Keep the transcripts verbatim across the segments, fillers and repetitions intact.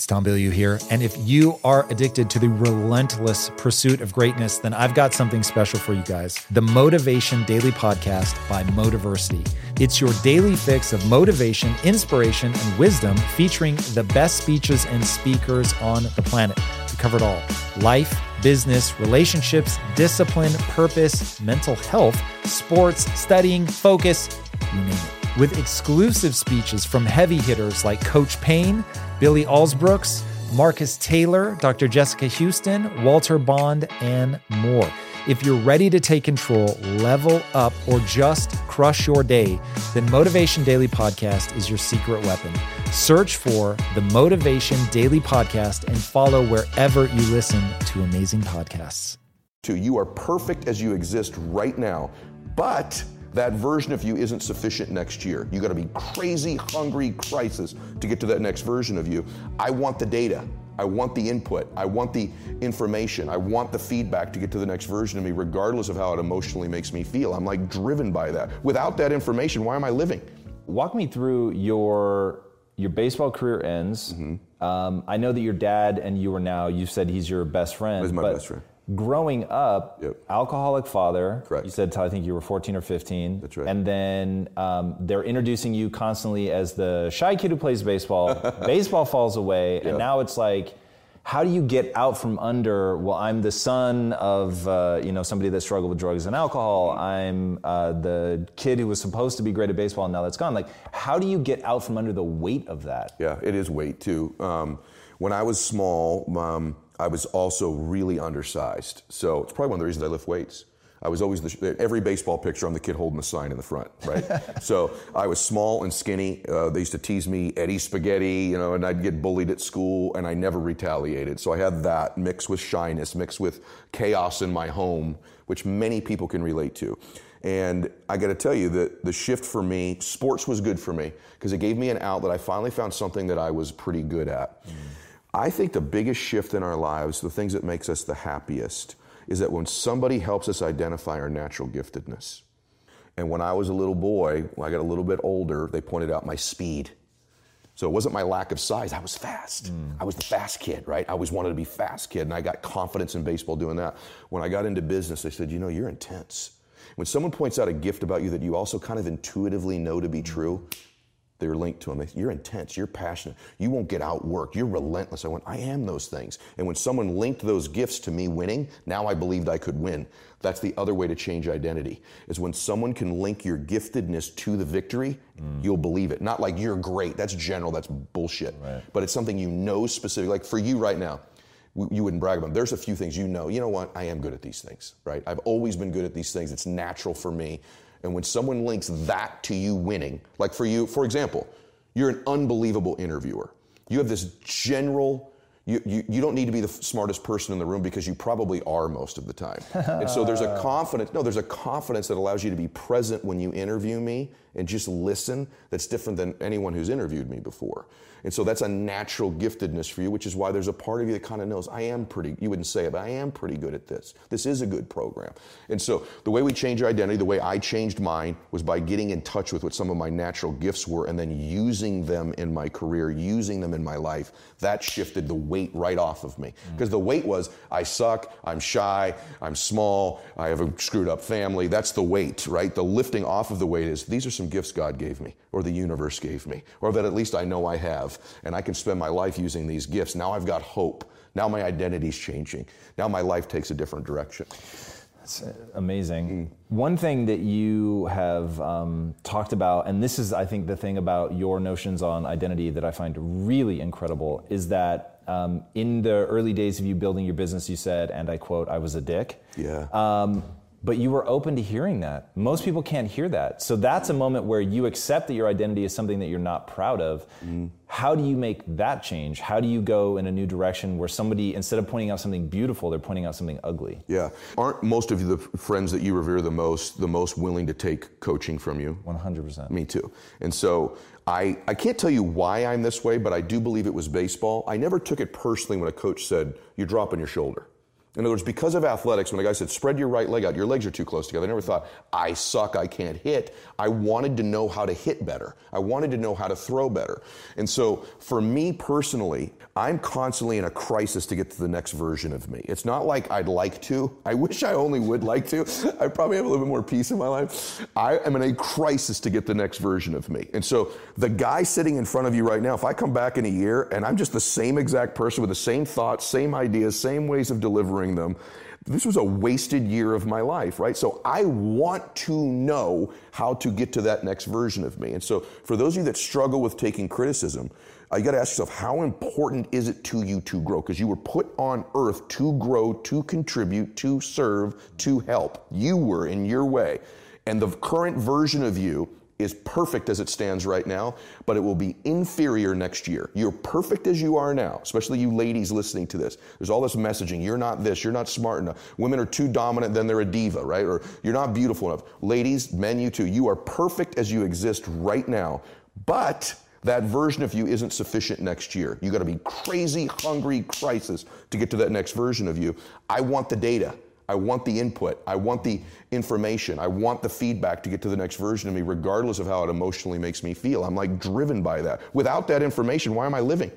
It's Tom Bilyeu here. And if you are addicted to the relentless pursuit of greatness, then I've got something special for you guys. The Motivation Daily Podcast by Motiversity. It's your daily fix of motivation, inspiration, and wisdom featuring the best speeches and speakers on the planet. We cover it all. Life, business, relationships, discipline, purpose, mental health, sports, studying, focus, you name it. With exclusive speeches from heavy hitters like Coach Payne, Billy Alsbrooks, Marcus Taylor, Doctor Jessica Houston, Walter Bond, and more. If you're ready to take control, level up, or just crush your day, then Motivation Daily Podcast is your secret weapon. Search for the Motivation Daily Podcast and follow wherever you listen to amazing podcasts. You are perfect as you exist right now, but that version of you isn't sufficient next year. You got to be crazy, hungry, crisis to get to that next version of you. I want the data. I want the input. I want the information. I want the feedback to get to the next version of me, regardless of how it emotionally makes me feel. I'm like driven by that. Without that information, why am I living? Walk me through your your baseball career ends. Mm-hmm. Um, I know that your dad and you are now, you said he's your best friend. He's my but best friend. Growing up, yep. Alcoholic father. Correct. You said till I think you were fourteen or fifteen. That's right. And then um, they're introducing you constantly as the shy kid who plays baseball. Baseball falls away, and yep. now it's like, how do you get out from under, well, I'm the son of uh, you know somebody that struggled with drugs and alcohol. I'm uh, the kid who was supposed to be great at baseball, and now that's gone. Like, how do you get out from under the weight of that? Yeah, it is weight too. Um, when I was small, um, I was also really undersized. So it's probably one of the reasons I lift weights. I was always, the, every baseball picture, I'm the kid holding the sign in the front, right? So I was small and skinny. Uh, they used to tease me, Eddie Spaghetti, you know, and I'd get bullied at school, and I never retaliated. So I had that mixed with shyness, mixed with chaos in my home, which many people can relate to. And I got to tell you that the shift for me, sports was good for me because it gave me an outlet. I finally found something that I was pretty good at. Mm. I think the biggest shift in our lives, the things that makes us the happiest, is that when somebody helps us identify our natural giftedness. And when I was a little boy, when I got a little bit older, they pointed out my speed. So it wasn't my lack of size, I was fast. Mm. I was the fast kid, right? I always wanted to be fast kid, and I got confidence in baseball doing that. When I got into business, they said, you know, you're intense. When someone points out a gift about you that you also kind of intuitively know to be true, they're linked to them. They say, you're intense, you're passionate, you won't get outworked, you're relentless. I went, I am those things. And when someone linked those gifts to me winning, now I believed I could win. That's the other way to change identity, is when someone can link your giftedness to the victory, mm. you'll believe it. Not like you're great, that's general, that's bullshit. Right. But it's something you know specific. Like for you right now, you wouldn't brag about them. There's a few things you know, you know what, I am good at these things, right? I've always been good at these things, it's natural for me. And when someone links that to you winning, like for you, for example, you're an unbelievable interviewer. You have this general, you, you, you don't need to be the smartest person in the room because you probably are most of the time. And so there's a confidence, no, there's a confidence that allows you to be present when you interview me and just listen that's different than anyone who's interviewed me before. And so that's a natural giftedness for you, which is why there's a part of you that kind of knows, I am pretty, you wouldn't say it, but I am pretty good at this. This is a good program. And so the way we change your identity, the way I changed mine, was by getting in touch with what some of my natural gifts were and then using them in my career, using them in my life. That shifted the weight right off of me. Because mm. the weight was, I suck, I'm shy, I'm small, I have a screwed up family. That's the weight, right? The lifting off of the weight is, these are some gifts God gave me, or the universe gave me, or that at least I know I have. And I can spend my life using these gifts. Now I've got hope. Now my identity's changing. Now my life takes a different direction. That's amazing. Mm. One thing that you have um, talked about, and this is, I think, the thing about your notions on identity that I find really incredible, is that um, in the early days of you building your business, you said, and I quote, I was a dick. Yeah. Um, But you were open to hearing that. Most people can't hear that. So that's a moment where you accept that your identity is something that you're not proud of. Mm. How do you make that change? How do you go in a new direction where somebody, instead of pointing out something beautiful, they're pointing out something ugly? Yeah. Aren't most of you, the friends that you revere the most, the most willing to take coaching from you? one hundred percent. Me too. And so I, I can't tell you why I'm this way, but I do believe it was baseball. I never took it personally when a coach said, you're dropping your shoulder. In other words, because of athletics, when a guy said, spread your right leg out, your legs are too close together, I never thought, I suck, I can't hit. I wanted to know how to hit better. I wanted to know how to throw better. And so for me personally, I'm constantly in a crisis to get to the next version of me. It's not like I'd like to. I wish I only would like to. I probably have a little bit more peace in my life. I am in a crisis to get the next version of me. And so the guy sitting in front of you right now, if I come back in a year and I'm just the same exact person with the same thoughts, same ideas, same ways of delivering them, this was a wasted year of my life, right? So I want to know how to get to that next version of me. And so for those of you that struggle with taking criticism, uh, you got to ask yourself, how important is it to you to grow? Because you were put on earth to grow, to contribute, to serve, to help. You were in your way. And the current version of you is perfect as it stands right now, but it will be inferior next year. You're perfect as you are now, especially you ladies listening to this. There's all this messaging. You're not this. You're not smart enough. Women are too dominant, then they're a diva, right? Or you're not beautiful enough. Ladies, men, you too. You are perfect as you exist right now, but that version of you isn't sufficient next year. You got to be crazy, hungry, crisis to get to that next version of you. I want the data. I want the input. I want the information. I want the feedback to get to the next version of me, regardless of how it emotionally makes me feel. I'm like driven by that. Without that information, why am I living?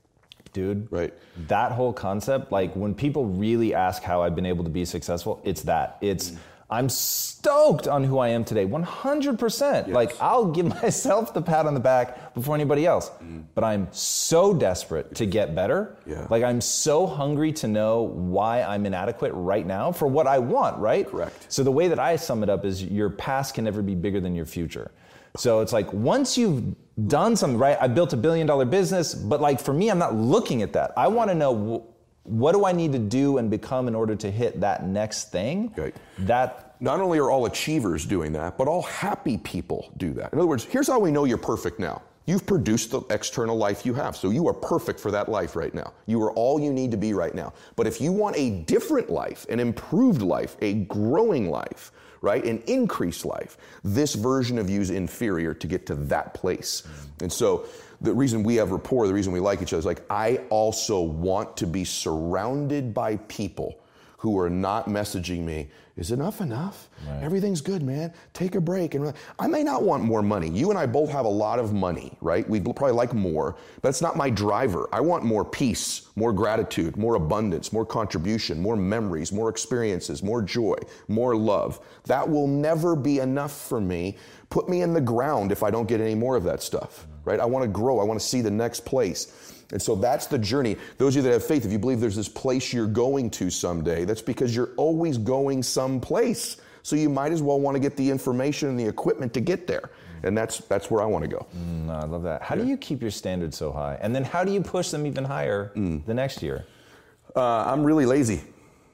Dude, right. That whole concept, like when people really ask how I've been able to be successful, it's that. It's, mm. I'm stoked on who I am today, one hundred percent. Yes. Like I'll give myself the pat on the back before anybody else. Mm. But I'm so desperate to get better. Yeah. Like I'm so hungry to know why I'm inadequate right now for what I want, right? Correct. So the way that I sum it up is your past can never be bigger than your future. So it's like once you've done something, right? I built a billion dollar business, but like for me, I'm not looking at that. I want to know what do I need to do and become in order to hit that next thing? Right. That not only are all achievers doing that, but all happy people do that. In other words, here's how we know you're perfect now. You've produced the external life you have, so you are perfect for that life right now. You are all you need to be right now. But if you want a different life, an improved life, a growing life, right, an increased life, this version of you is inferior to get to that place. Mm. And so the reason we have rapport, the reason we like each other is like, I also want to be surrounded by people who are not messaging me, is enough enough? Right. Everything's good, man. Take a break. And I may not want more money. You and I both have a lot of money, right? We'd probably like more, but it's not my driver. I want more peace, more gratitude, more abundance, more contribution, more memories, more experiences, more joy, more love. That will never be enough for me. Put me in the ground if I don't get any more of that stuff, right? I want to grow. I want to see the next place. And so that's the journey. Those of you that have faith, if you believe there's this place you're going to someday, that's because you're always going someplace. So you might as well want to get the information and the equipment to get there. And that's that's where I want to go. Mm, I love that. How yeah. do you keep your standards so high? And then how do you push them even higher mm. the next year? Uh, I'm really lazy.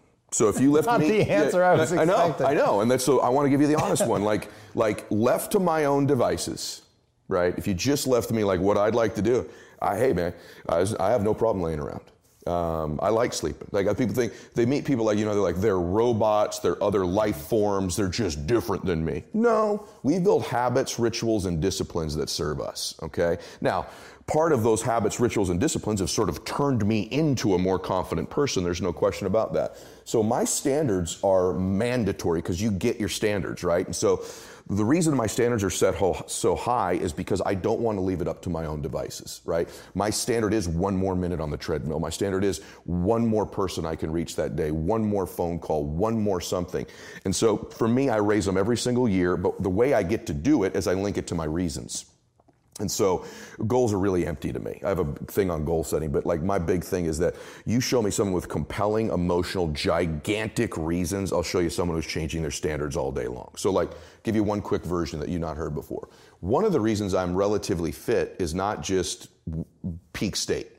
So if you left Not me, the answer yeah, I was I know, expecting. I know, and that's so. I want to give you the honest one. Like, like left to my own devices, right? If you just left me like what I'd like to do, I, hey man, I, was, I have no problem laying around. Um, I like sleeping. Like people think they meet people like you know they're like they're robots, they're other life forms, they're just different than me. No, we build habits, rituals, and disciplines that serve us. Okay, now. Part of those habits, rituals, and disciplines have sort of turned me into a more confident person. There's no question about that. So my standards are mandatory because you get your standards, right? And so the reason my standards are set ho- so high is because I don't want to leave it up to my own devices, right? My standard is one more minute on the treadmill. My standard is one more person I can reach that day, one more phone call, one more something. And so for me, I raise them every single year, but the way I get to do it is I link it to my reasons. And so goals are really empty to me. I have a thing on goal setting, but like my big thing is that you show me someone with compelling, emotional, gigantic reasons, I'll show you someone who's changing their standards all day long. So like, give you one quick version that you've not heard before. One of the reasons I'm relatively fit is not just peak state.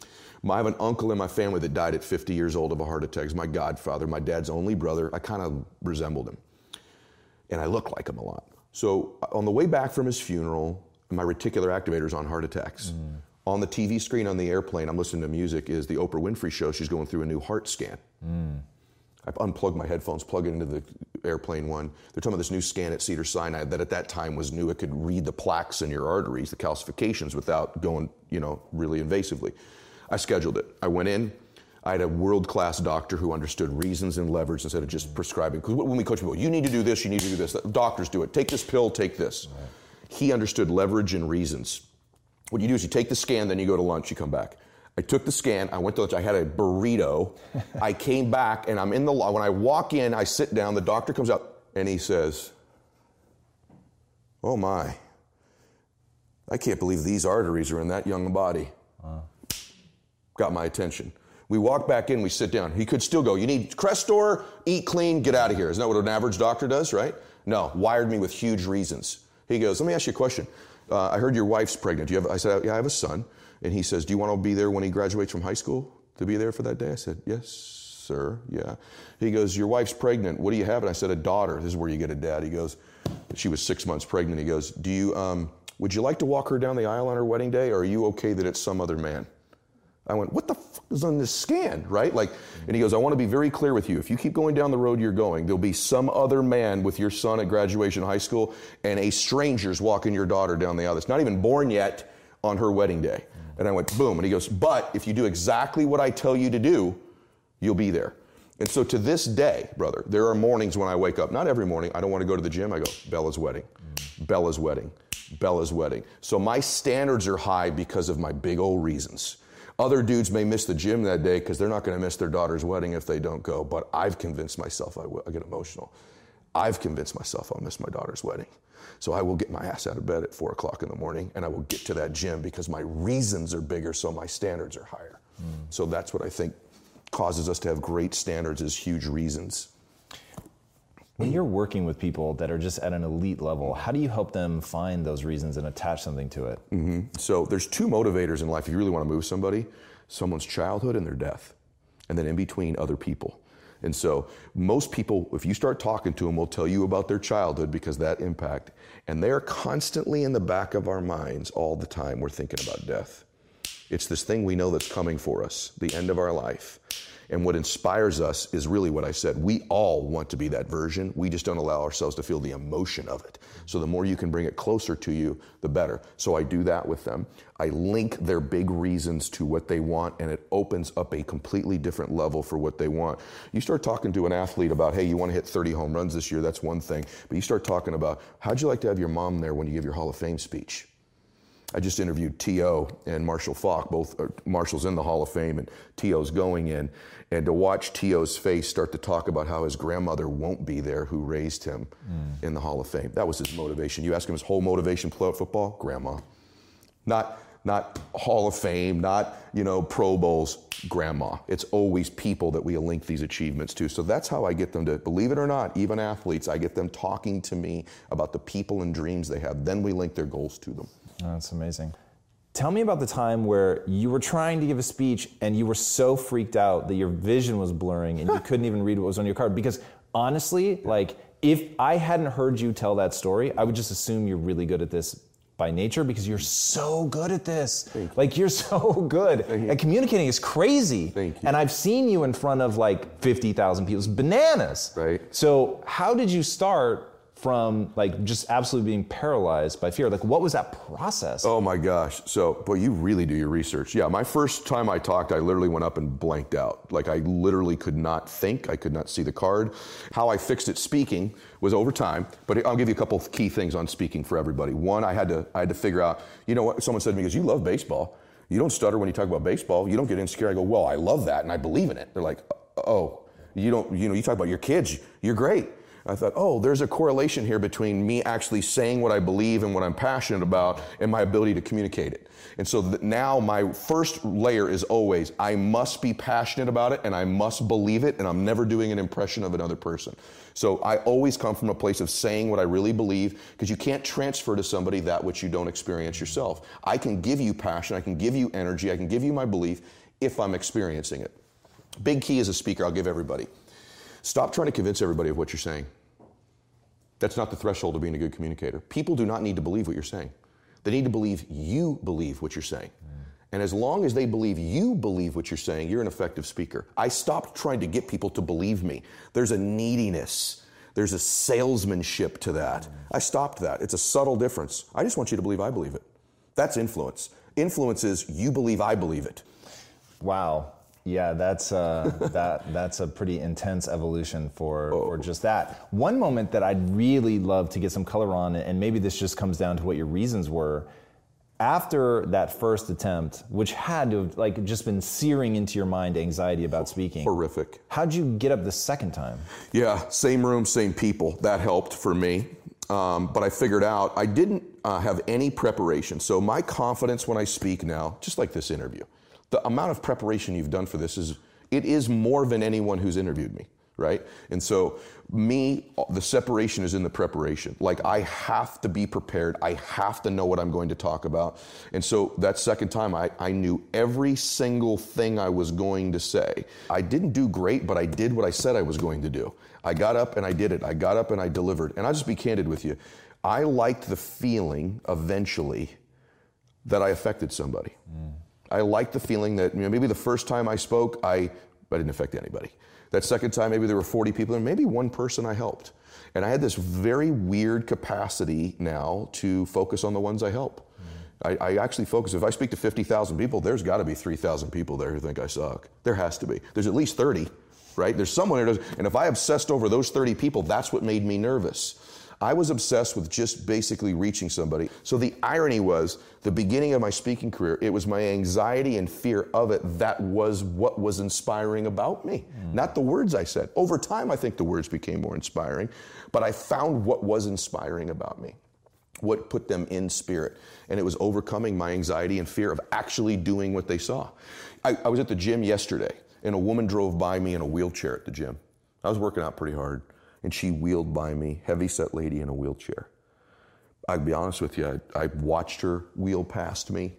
I have an uncle in my family that died at fifty years old of a heart attack. He's my godfather, my dad's only brother. I kind of resembled him. And I look like him a lot. So on the way back from his funeral, my reticular activator's on heart attacks. Mm. On the T V screen on the airplane, I'm listening to music, is the Oprah Winfrey show. She's going through a new heart scan. Mm. I unplugged my headphones, plug it into the airplane one. They're talking about this new scan at Cedars-Sinai that at that time was new. It could read the plaques in your arteries, the calcifications, without going, you know, really invasively. I scheduled it. I went in. I had a world-class doctor who understood reasons and leverage instead of just prescribing. Because when we coach people, you need to do this, you need to do this. Doctors do it. Take this pill, take this. Right. He understood leverage and reasons. What you do is you take the scan, then you go to lunch, you come back. I took the scan, I went to lunch, I had a burrito. I came back, and I'm in the, when I walk in, I sit down, the doctor comes out, and he says, oh my, I can't believe these arteries are in that young body. Wow. Got my attention. We walk back in, we sit down. He could still go, you need Crestor, eat clean, get out of here. Isn't that what an average doctor does, right? No, wired me with huge reasons. He goes, let me ask you a question. Uh, I heard your wife's pregnant. Do you have, I said, yeah, I have a son. And he says, do you want to be there when he graduates from high school to be there for that day? I said, yes, sir, yeah. He goes, your wife's pregnant. What do you have? And I said, a daughter. This is where you get a dad. He goes, she was six months pregnant. He goes, do you, um, would you like to walk her down the aisle on her wedding day, or are you okay that it's some other man? I went, what the fuck is on this scan, right? Like, and he goes, I want to be very clear with you. If you keep going down the road you're going, there'll be some other man with your son at graduation high school, and a stranger's walking your daughter down the aisle that's not even born yet on her wedding day. And I went, boom. And he goes, but if you do exactly what I tell you to do, you'll be there. And so to this day, brother, there are mornings when I wake up, not every morning, I don't want to go to the gym. I go, Bella's wedding, mm. Bella's wedding, Bella's wedding. So my standards are high because of my big old reasons. Other dudes may miss the gym that day because they're not going to miss their daughter's wedding if they don't go. But I've convinced myself I will. I get emotional. I've convinced myself I'll miss my daughter's wedding. So I will get my ass out of bed at four o'clock in the morning, and I will get to that gym because my reasons are bigger, so my standards are higher. Mm. So that's what I think causes us to have great standards, is huge reasons. When you're working with people that are just at an elite level, how do you help them find those reasons and attach something to it? Mm-hmm. So there's two motivators in life. If you really want to move somebody, someone's childhood and their death, and then in between, other people. And so most people, if you start talking to them, will tell you about their childhood because that impact. And they're constantly in the back of our minds all the time. We're thinking about death. It's this thing we know that's coming for us, the end of our life. And what inspires us is really what I said. We all want to be that version. We just don't allow ourselves to feel the emotion of it. So the more you can bring it closer to you, the better. So I do that with them. I link their big reasons to what they want, and it opens up a completely different level for what they want. You start talking to an athlete about, hey, you want to hit thirty home runs this year, that's one thing. But you start talking about, how'd you like to have your mom there when you give your Hall of Fame speech? I just interviewed T O and Marshall Faulk. Both uh, Marshall's in the Hall of Fame and T O's going in. And to watch T O's face start to talk about how his grandmother won't be there who raised him mm. in the Hall of Fame. That was his motivation. You ask him his whole motivation to play football? Grandma. Not, not Hall of Fame, not, you know, Pro Bowls, grandma. It's always people that we link these achievements to. So that's how I get them to, believe it or not, even athletes, I get them talking to me about the people and dreams they have. Then we link their goals to them. Oh, that's amazing. Tell me about the time where you were trying to give a speech and you were so freaked out that your vision was blurring and you couldn't even read what was on your card. Because honestly, like, if I hadn't heard you tell that story, I would just assume you're really good at this by nature because you're so good at this. Thank you. Like, you're so good. And communicating is crazy. Thank you. And I've seen you in front of like fifty thousand people. It's bananas. Right. So how did you start from like just absolutely being paralyzed by fear? Like, what was that process? Oh my gosh. So, boy, you really do your research. Yeah, my first time I talked, I literally went up and blanked out. Like, I literally could not think. I could not see the card. How I fixed it speaking was over time, but I'll give you a couple of key things on speaking for everybody. One, I had to I had to figure out, you know what, someone said to me, because you love baseball. You don't stutter when you talk about baseball. You don't get insecure. I go, well, I love that and I believe in it. They're like, oh, you don't, you know, you talk about your kids, you're great. I thought, oh, there's a correlation here between me actually saying what I believe and what I'm passionate about and my ability to communicate it. And so th- now my first layer is always, I must be passionate about it and I must believe it, and I'm never doing an impression of another person. So I always come from a place of saying what I really believe, because you can't transfer to somebody that which you don't experience yourself. I can give you passion, I can give you energy, I can give you my belief if I'm experiencing it. Big key as a speaker, I'll give everybody. Stop trying to convince everybody of what you're saying. That's not the threshold of being a good communicator. People do not need to believe what you're saying. They need to believe you believe what you're saying. Mm. And as long as they believe you believe what you're saying, you're an effective speaker. I stopped trying to get people to believe me. There's a neediness. There's a salesmanship to that. Mm. I stopped that. It's a subtle difference. I just want you to believe I believe it. That's influence. Influence is you believe I believe it. Wow. Yeah, that's uh, that that's a pretty intense evolution for, Oh. for just that. One moment that I'd really love to get some color on, and maybe this just comes down to what your reasons were, after that first attempt, which had to have like just been searing into your mind anxiety about speaking. Horrific. How'd you get up the second time? Yeah, same room, same people. That helped for me. Um, but I figured out I didn't uh, have any preparation. So my confidence when I speak now, just like this interview, the amount of preparation you've done for this is, it is more than anyone who's interviewed me, right? And so me, the separation is in the preparation. Like I have to be prepared. I have to know what I'm going to talk about. And so that second time, I, I knew every single thing I was going to say. I didn't do great, but I did what I said I was going to do. I got up and I did it. I got up and I delivered. And I'll just be candid with you. I liked the feeling eventually that I affected somebody. Mm. I liked the feeling that, you know, maybe the first time I spoke, I, I didn't affect anybody. That second time, maybe there were forty people, and maybe one person I helped. And I had this very weird capacity now to focus on the ones I help. Mm. I, I actually focus. If I speak to fifty thousand people, there's got to be three thousand people there who think I suck. There has to be. There's at least thirty, right? There's someone who does. And if I obsessed over those thirty people, that's what made me nervous. I was obsessed with just basically reaching somebody. So the irony was, the beginning of my speaking career, it was my anxiety and fear of it that was what was inspiring about me, mm. not the words I said. Over time, I think the words became more inspiring, but I found what was inspiring about me, what put them in spirit, and it was overcoming my anxiety and fear of actually doing what they saw. I, I was at the gym yesterday, and a woman drove by me in a wheelchair at the gym. I was working out pretty hard. And she wheeled by me, heavy-set lady in a wheelchair. I'll be honest with you, I, I watched her wheel past me.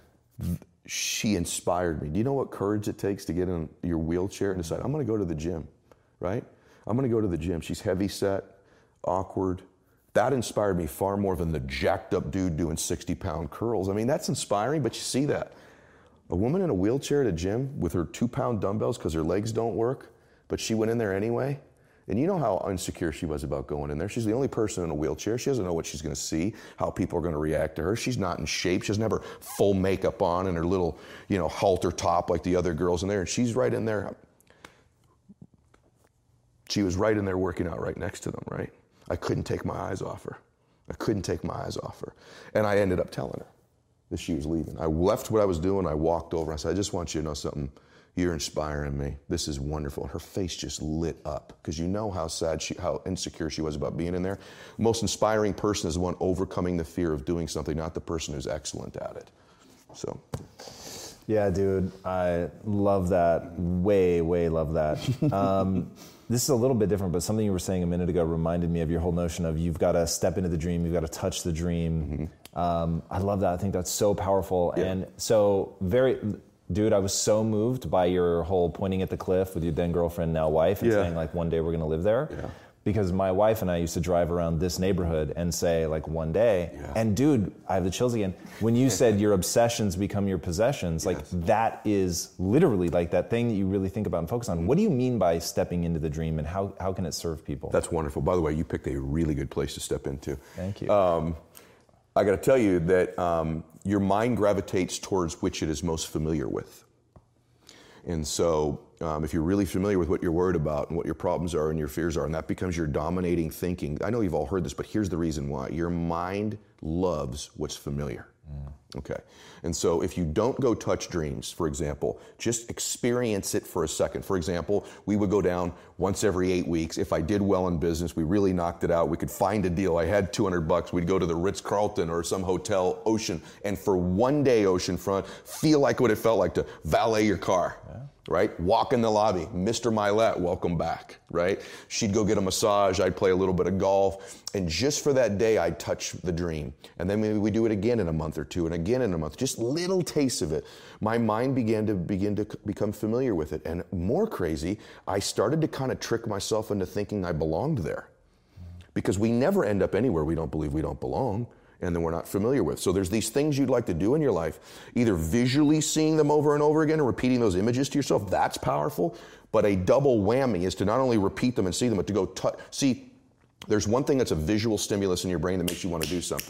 She inspired me. Do you know what courage it takes to get in your wheelchair and decide, I'm gonna go to the gym, right? I'm gonna go to the gym. She's heavy-set, awkward. That inspired me far more than the jacked-up dude doing sixty-pound curls. I mean, that's inspiring, but you see that. A woman in a wheelchair at a gym with her two-pound dumbbells because her legs don't work, but she went in there anyway. And you know how insecure she was about going in there. She's the only person in a wheelchair. She doesn't know what she's going to see, how people are going to react to her. She's not in shape. She doesn't have her full makeup on and her little, you know, halter top like the other girls in there. And she's right in there. She was right in there working out right next to them, right? I couldn't take my eyes off her. I couldn't take my eyes off her. And I ended up telling her that she was leaving. I left what I was doing. I walked over. I said, I just want you to know something. You're inspiring me. This is wonderful. Her face just lit up because you know how sad she, how insecure she was about being in there. Most inspiring person is the one overcoming the fear of doing something, not the person who's excellent at it. So. Yeah, dude, I love that. Way, way love that. Um, this is a little bit different, but something you were saying a minute ago reminded me of your whole notion of you've got to step into the dream, you've got to touch the dream. Mm-hmm. Um, I love that. I think that's so powerful. Yeah. And so very... Dude, I was so moved by your whole pointing at the cliff with your then girlfriend, now wife, and yeah. saying like, one day we're gonna live there. Yeah. Because my wife and I used to drive around this neighborhood and say like, one day. Yeah. And dude, I have the chills again. When you said your obsessions become your possessions, like yes. that is literally like that thing that you really think about and focus on. Mm-hmm. What do you mean by stepping into the dream, and how, how can it serve people? That's wonderful. By the way, you picked a really good place to step into. Thank you. Um, I gotta tell you that um, your mind gravitates towards which it is most familiar with. And so um, if you're really familiar with what you're worried about and what your problems are and your fears are, and that becomes your dominating thinking, I know you've all heard this, but here's the reason why. Your mind loves what's familiar. Mm. Okay. And so if you don't go touch dreams, for example, just experience it for a second. For example, we would go down once every eight weeks. If I did well in business, we really knocked it out. We could find a deal. I had two hundred bucks. We'd go to the Ritz-Carlton or some hotel, Ocean, and for one day oceanfront, feel like what it felt like to valet your car. Yeah. Right? Walk in the lobby. Mister Milet, welcome back, right? She'd go get a massage. I'd play a little bit of golf. And just for that day, I'd touch the dream. And then maybe we do it again in a month or two and again in a month. Just little tastes of it. My mind began to begin to become familiar with it. And more crazy, I started to kind of trick myself into thinking I belonged there. Because we never end up anywhere we don't believe we don't belong, and then we're not familiar with. So there's these things you'd like to do in your life, either visually seeing them over and over again and repeating those images to yourself. That's powerful. But a double whammy is to not only repeat them and see them, but to go touch. See, there's one thing that's a visual stimulus in your brain that makes you want to do something.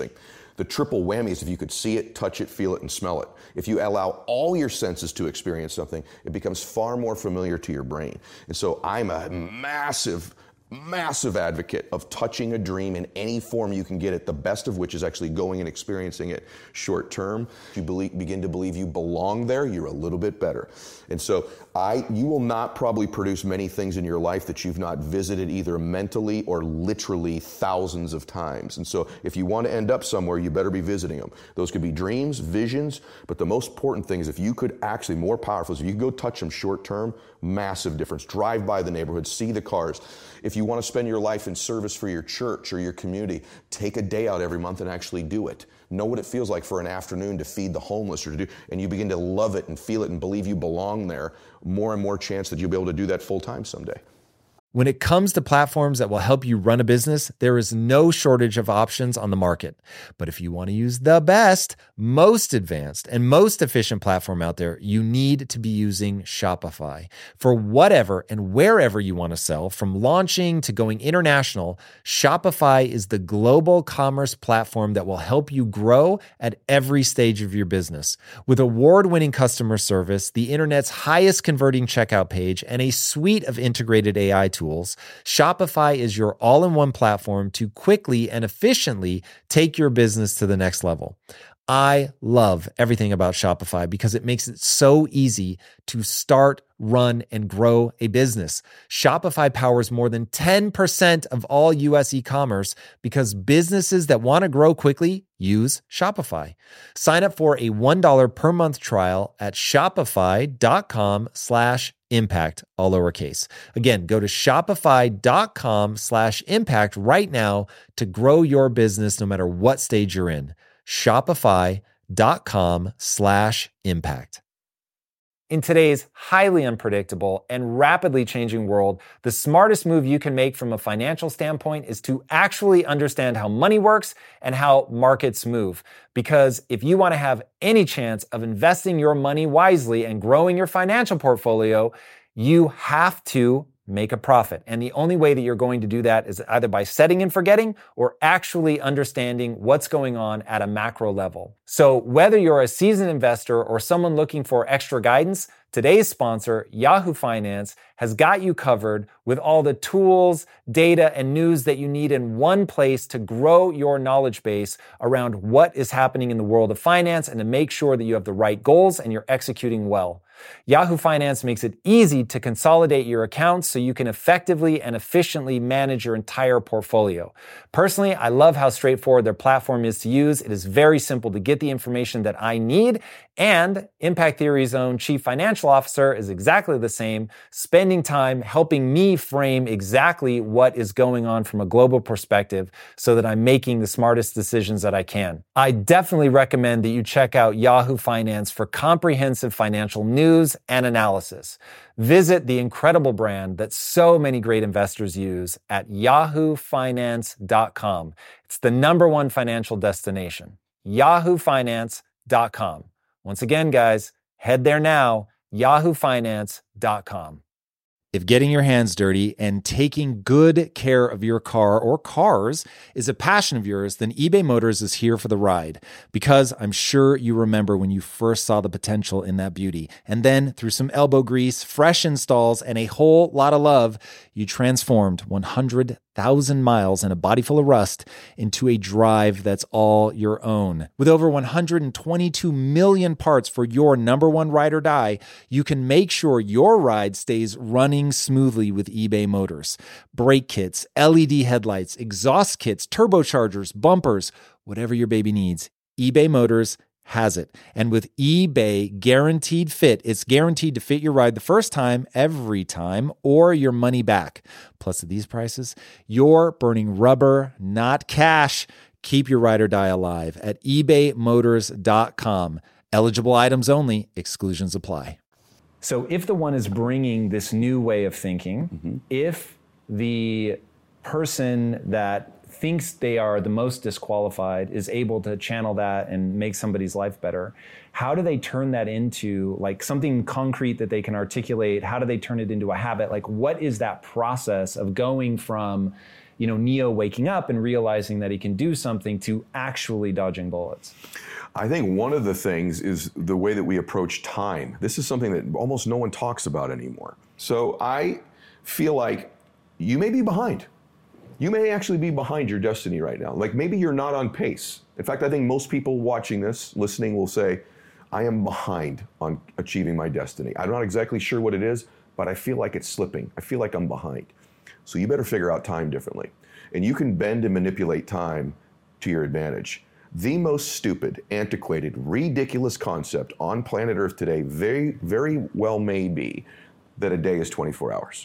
The triple whammy is if you could see it, touch it, feel it, and smell it. If you allow all your senses to experience something, it becomes far more familiar to your brain. And so I'm a massive, massive advocate of touching a dream in any form you can get it, the best of which is actually going and experiencing it short term. If you believe, begin to believe you belong there, you're a little bit better. And so I, you will not probably produce many things in your life that you've not visited either mentally or literally thousands of times. And so if you want to end up somewhere, you better be visiting them. Those could be dreams, visions, but the most important thing is if you could actually, more powerful, is if you could go touch them short term, massive difference. Drive by the neighborhood, see the cars. If you want to spend your life in service for your church or your community, take a day out every month and actually do it. Know what it feels like for an afternoon to feed the homeless or to do, and you begin to love it and feel it and believe you belong there, more and more chance that you'll be able to do that full time someday. When it comes to platforms that will help you run a business, there is no shortage of options on the market. But if you want to use the best, most advanced, and most efficient platform out there, you need to be using Shopify. For whatever and wherever you want to sell, from launching to going international, Shopify is the global commerce platform that will help you grow at every stage of your business. With award-winning customer service, the internet's highest converting checkout page, and a suite of integrated A I tools, Tools, Shopify is your all-in-one platform to quickly and efficiently take your business to the next level. I love everything about Shopify because it makes it so easy to start, run, and grow a business. Shopify powers more than ten percent of all U S e-commerce because businesses that want to grow quickly use Shopify. Sign up for a one dollar per month trial at shopify.com slash impact, all lowercase. Again, go to shopify.com slash impact right now to grow your business no matter what stage you're in. Shopify.com slash impact. In today's highly unpredictable and rapidly changing world, the smartest move you can make from a financial standpoint is to actually understand how money works and how markets move. Because if you want to have any chance of investing your money wisely and growing your financial portfolio, you have to make a profit. And the only way that you're going to do that is either by setting and forgetting or actually understanding what's going on at a macro level. So whether you're a seasoned investor or someone looking for extra guidance, today's sponsor, Yahoo Finance, has got you covered with all the tools, data, and news that you need in one place to grow your knowledge base around what is happening in the world of finance and to make sure that you have the right goals and you're executing well. Yahoo Finance makes it easy to consolidate your accounts so you can effectively and efficiently manage your entire portfolio. Personally, I love how straightforward their platform is to use. It is very simple to get the information that I need, and Impact Theory's own chief financial officer is exactly the same, spending time helping me frame exactly what is going on from a global perspective so that I'm making the smartest decisions that I can. I definitely recommend that you check out Yahoo Finance for comprehensive financial news and analysis. Visit the incredible brand that so many great investors use at yahoo finance dot com. It's the number one financial destination, yahoo finance dot com. Once again, guys, head there now, yahoo finance dot com. If getting your hands dirty and taking good care of your car or cars is a passion of yours, then eBay Motors is here for the ride. Because I'm sure you remember when you first saw the potential in that beauty. And then through some elbow grease, fresh installs, and a whole lot of love, you transformed one hundred thousand miles and a body full of rust into a drive that's all your own. With over one hundred twenty-two million parts for your number one ride or die, you can make sure your ride stays running smoothly with eBay Motors. Brake kits, L E D headlights, exhaust kits, turbochargers, bumpers, whatever your baby needs, eBay Motors has it. And with eBay Guaranteed Fit, it's guaranteed to fit your ride the first time, every time, or your money back. Plus, at these prices, you're burning rubber, not cash. Keep your ride or die alive at ebay motors dot com. Eligible items only. Exclusions apply. So if the one is bringing this new way of thinking, mm-hmm. if the person that thinks they are the most disqualified is able to channel that and make somebody's life better, how do they turn that into like something concrete that they can articulate? How do they turn it into a habit? Like, what is that process of going from, you know, Neo waking up and realizing that he can do something to actually dodging bullets? I think one of the things is the way that we approach time. This is something that almost no one talks about anymore. So I feel like you may be behind. You may actually be behind your destiny right now. Like maybe you're not on pace. In fact, I think most people watching this, listening, will say, I am behind on achieving my destiny. I'm not exactly sure what it is, but I feel like it's slipping. I feel like I'm behind. So you better figure out time differently. And you can bend and manipulate time to your advantage. The most stupid, antiquated, ridiculous concept on planet Earth today very, very well may be that a day is twenty-four hours.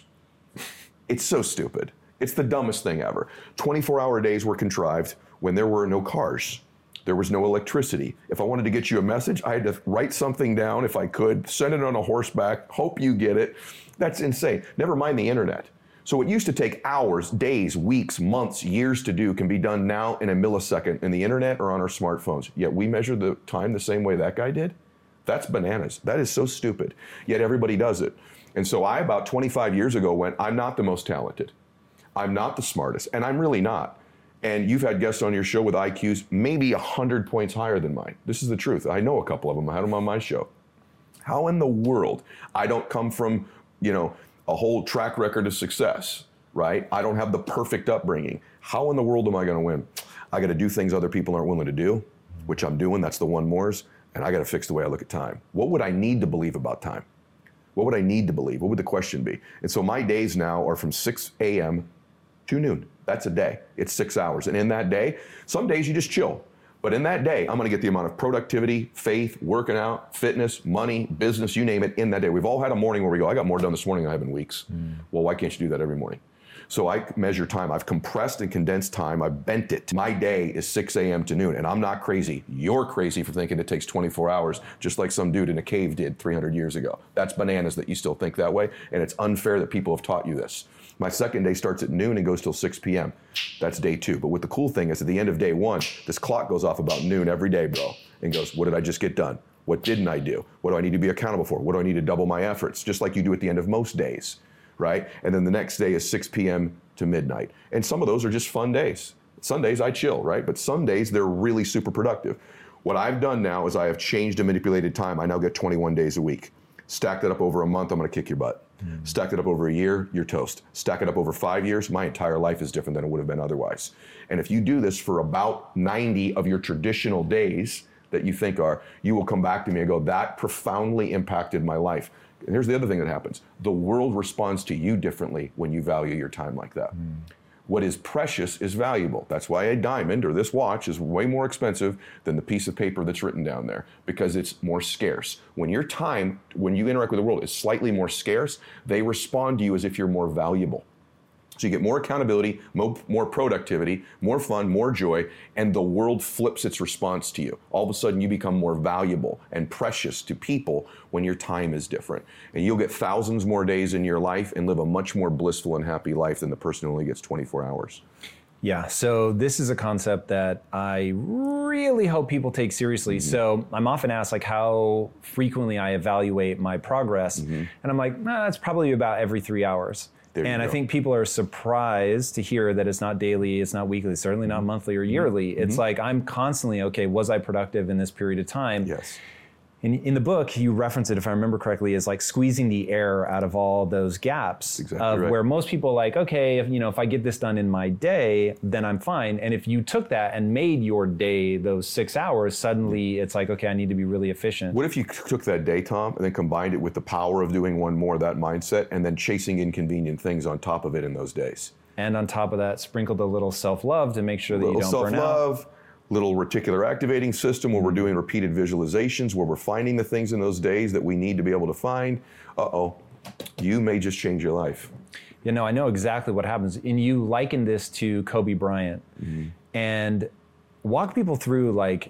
It's so stupid. It's the dumbest thing ever. twenty-four hour days were contrived when there were no cars. There was no electricity. If I wanted to get you a message, I had to write something down if I could, send it on a horseback, hope you get it. That's insane. Never mind the internet. So what used to take hours, days, weeks, months, years to do can be done now in a millisecond in the internet or on our smartphones. Yet we measure the time the same way that guy did? That's bananas. That is so stupid. Yet everybody does it. And so I, about twenty-five years ago, went, I'm not the most talented. I'm not the smartest, and I'm really not. And you've had guests on your show with I Qs maybe one hundred points higher than mine. This is the truth. I know a couple of them. I had them on my show. How in the world? I don't come from, you know, a whole track record of success, right? I don't have the perfect upbringing. How in the world am I going to win? I got to do things other people aren't willing to do, which I'm doing. That's the one mores. And I got to fix the way I look at time. What would I need to believe about time? What would I need to believe? What would the question be? And so my days now are from six a.m. to noon. That's a day. It's six hours. And in that day, some days you just chill. But in that day, I'm going to get the amount of productivity, faith, working out, fitness, money, business, you name it, in that day. We've all had a morning where we go, I got more done this morning than I have in weeks. Mm. Well, why can't you do that every morning? So I measure time. I've compressed and condensed time. I've bent it. My day is six a.m. to noon. And I'm not crazy. You're crazy for thinking it takes twenty-four hours, just like some dude in a cave did three hundred years ago. That's bananas that you still think that way. And it's unfair that people have taught you this. My second day starts at noon and goes till six p.m. That's day two. But what the cool thing is, at the end of day one, this clock goes off about noon every day, bro, and goes, what did I just get done? What didn't I do? What do I need to be accountable for? What do I need to double my efforts? Just like you do at the end of most days, right? And then the next day is six p.m. to midnight. And some of those are just fun days. Sundays I chill, right? But some days they're really super productive. What I've done now is I have changed and manipulated time. I now get twenty-one days a week. Stack that up over a month, I'm gonna kick your butt. Mm. Stack it up over a year, you're toast. Stack it up over five years, my entire life is different than it would have been otherwise. And if you do this for about ninety of your traditional days that you think are, you will come back to me and go, that profoundly impacted my life. And here's the other thing that happens. The world responds to you differently when you value your time like that. Mm. What is precious is valuable. That's why a diamond or this watch is way more expensive than the piece of paper that's written down there, because it's more scarce. When your time, when you interact with the world, is slightly more scarce, they respond to you as if you're more valuable. So you get more accountability, more, more productivity, more fun, more joy, and the world flips its response to you. All of a sudden you become more valuable and precious to people when your time is different. And you'll get thousands more days in your life and live a much more blissful and happy life than the person who only gets twenty-four hours. Yeah, so this is a concept that I really hope people take seriously. Mm-hmm. So I'm often asked like how frequently I evaluate my progress. Mm-hmm. And I'm like, nah, that's probably about every three hours. And I think people are surprised to hear that it's not daily, it's not weekly, certainly not monthly or yearly. Mm-hmm. It's like I'm constantly, okay, was I productive in this period of time? Yes. In, in the book, you reference it, if I remember correctly, as like squeezing the air out of all those gaps. Exactly of right. Where most people are like, okay, if, you know, if I get this done in my day, then I'm fine. And if you took that and made your day those six hours, suddenly it's like, okay, I need to be really efficient. What if you took that day, Tom, and then combined it with the power of doing one more, that mindset, and then chasing inconvenient things on top of it in those days? And on top of that, sprinkled a little self-love to make sure that you don't burn out. Self-love. Little reticular activating system where we're doing repeated visualizations, where we're finding the things in those days that we need to be able to find. Uh-oh, you may just change your life. You know, I know exactly what happens. And you liken this to Kobe Bryant. Mm-hmm. And walk people through, like,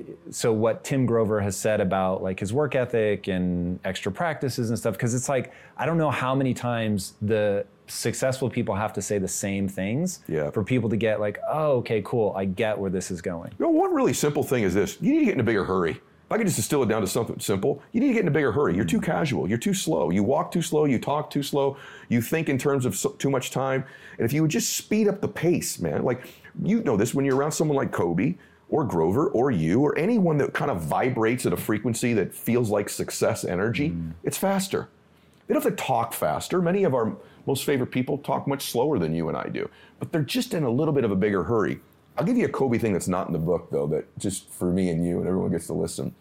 so what Tim Grover has said about like his work ethic and extra practices and stuff, because it's like, I don't know how many times the successful people have to say the same things yeah. for people to get like, oh, okay, cool, I get where this is going. You know, one really simple thing is this. You need to get in a bigger hurry. If I could just distill it down to something simple, you need to get in a bigger hurry. You're too casual. You're too slow. You walk too slow. You talk too slow. You think in terms of so, too much time. And if you would just speed up the pace, man, like you know this when you're around someone like Kobe or Grover or you or anyone that kind of vibrates at a frequency that feels like success energy, mm. it's faster. They don't have to talk faster. Many of our most favorite people talk much slower than you and I do, but they're just in a little bit of a bigger hurry. I'll give you a Kobe thing that's not in the book, though, that just for me and you and everyone gets to listen.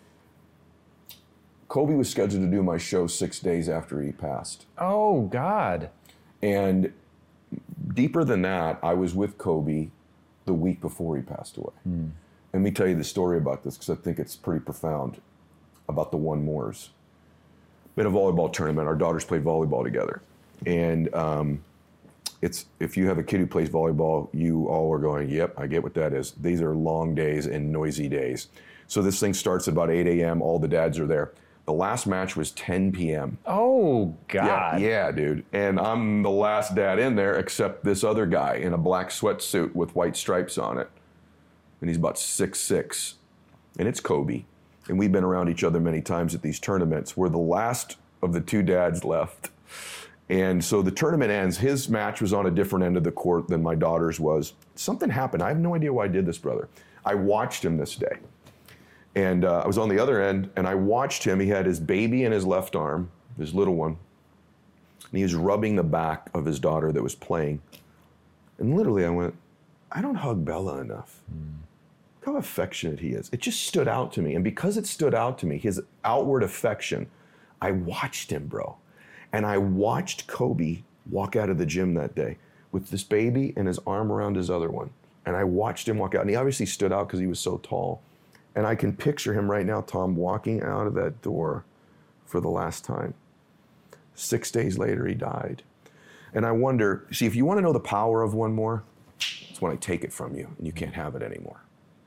Kobe was scheduled to do my show six days after he passed. Oh, God. And deeper than that, I was with Kobe the week before he passed away. Mm. Let me tell you the story about this, because I think it's pretty profound, about the One Mores. Been a volleyball tournament. Our daughters played volleyball together. And um, it's if you have a kid who plays volleyball, you all are going, yep, I get what that is. These are long days and noisy days. So this thing starts at about eight a.m. All the dads are there. The last match was ten p.m. Oh, God. Yeah, yeah, dude. And I'm the last dad in there, except this other guy in a black sweatsuit with white stripes on it. And he's about six six. And it's Kobe. And we've been around each other many times at these tournaments. We're the last of the two dads left. And so the tournament ends. His match was on a different end of the court than my daughter's was. Something happened. I have no idea why I did this, brother. I watched him this day. And uh, I was on the other end, and I watched him. He had his baby in his left arm, his little one. And he was rubbing the back of his daughter that was playing. And literally I went, I don't hug Bella enough. Mm. Look how affectionate he is. It just stood out to me. And because it stood out to me, his outward affection, I watched him, bro. And I watched Kobe walk out of the gym that day with this baby and his arm around his other one. And I watched him walk out. And he obviously stood out because he was so tall. And I can picture him right now, Tom, walking out of that door for the last time. Six days later, he died. And I wonder, see, if you want to know the power of One More, it's when I take it from you and you can't have it anymore.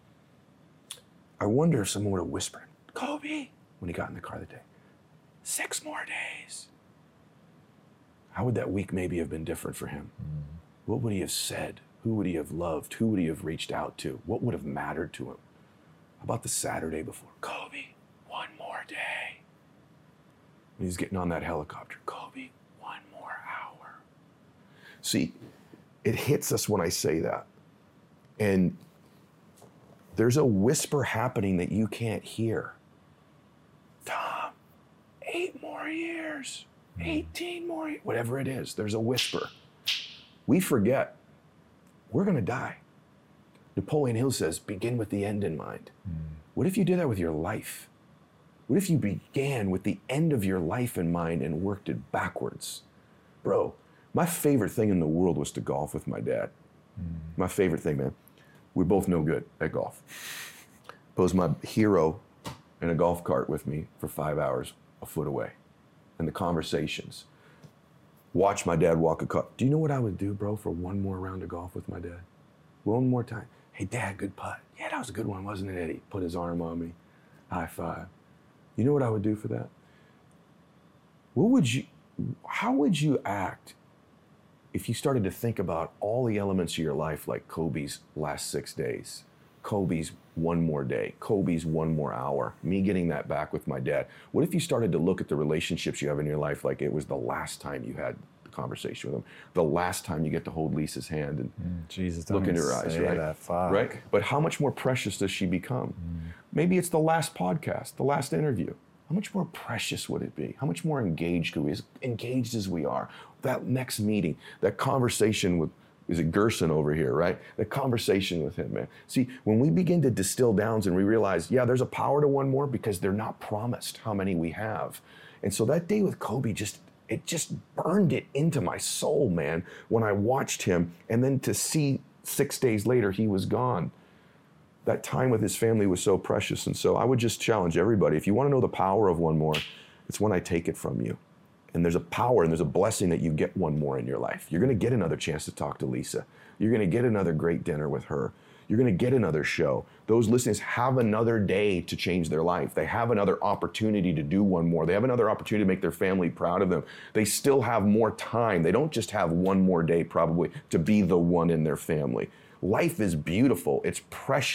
I wonder if someone would have whispered, Kobe, when he got in the car that day, six more days. How would that week maybe have been different for him? Mm. What would he have said? Who would he have loved? Who would he have reached out to? What would have mattered to him? How about the Saturday before? Kobe, one more day. And he's getting on that helicopter. Kobe, one more hour. See, it hits us when I say that. And there's a whisper happening that you can't hear. Tom, eight more years, eighteen more years, whatever it is, there's a whisper. We forget, we're gonna die. Napoleon Hill says, begin with the end in mind. Mm. What if you did that with your life? What if you began with the end of your life in mind and worked it backwards? Bro, my favorite thing in the world was to golf with my dad. Mm. My favorite thing, man. We're both no good at golf. But was my hero in a golf cart with me for five hours a foot away. And the conversations. Watch my dad walk a cup. Do you know what I would do, bro, for one more round of golf with my dad? One more time. Hey, Dad, good putt. Yeah, that was a good one, wasn't it, Eddie? Put his arm on me. High five. You know what I would do for that? What would you, how would you act if you started to think about all the elements of your life, like Kobe's last six days, Kobe's one more day, Kobe's one more hour, me getting that back with my dad? What if you started to look at the relationships you have in your life like it was the last time you had conversation with him, the last time you get to hold Lisa's hand and mm, Jesus, look into her eyes, right? That, fuck. Right? But how much more precious does she become? Mm. Maybe it's the last podcast, the last interview. How much more precious would it be? How much more engaged could we, as engaged as we are? That next meeting, that conversation with, is it Gerson over here, right? That conversation with him, man. See, when we begin to distill downs and we realize, yeah, there's a power to one more because they're not promised how many we have. And so that day with Kobe just, it just burned it into my soul, man, when I watched him. And then to see six days later, he was gone. That time with his family was so precious. And so I would just challenge everybody, if you want to know the power of one more, it's when I take it from you. And there's a power and there's a blessing that you get one more in your life. You're going to get another chance to talk to Lisa. You're going to get another great dinner with her. You're going to get another show. Those listeners have another day to change their life. They have another opportunity to do one more. They have another opportunity to make their family proud of them. They still have more time. They don't just have one more day probably to be the one in their family. Life is beautiful. It's precious.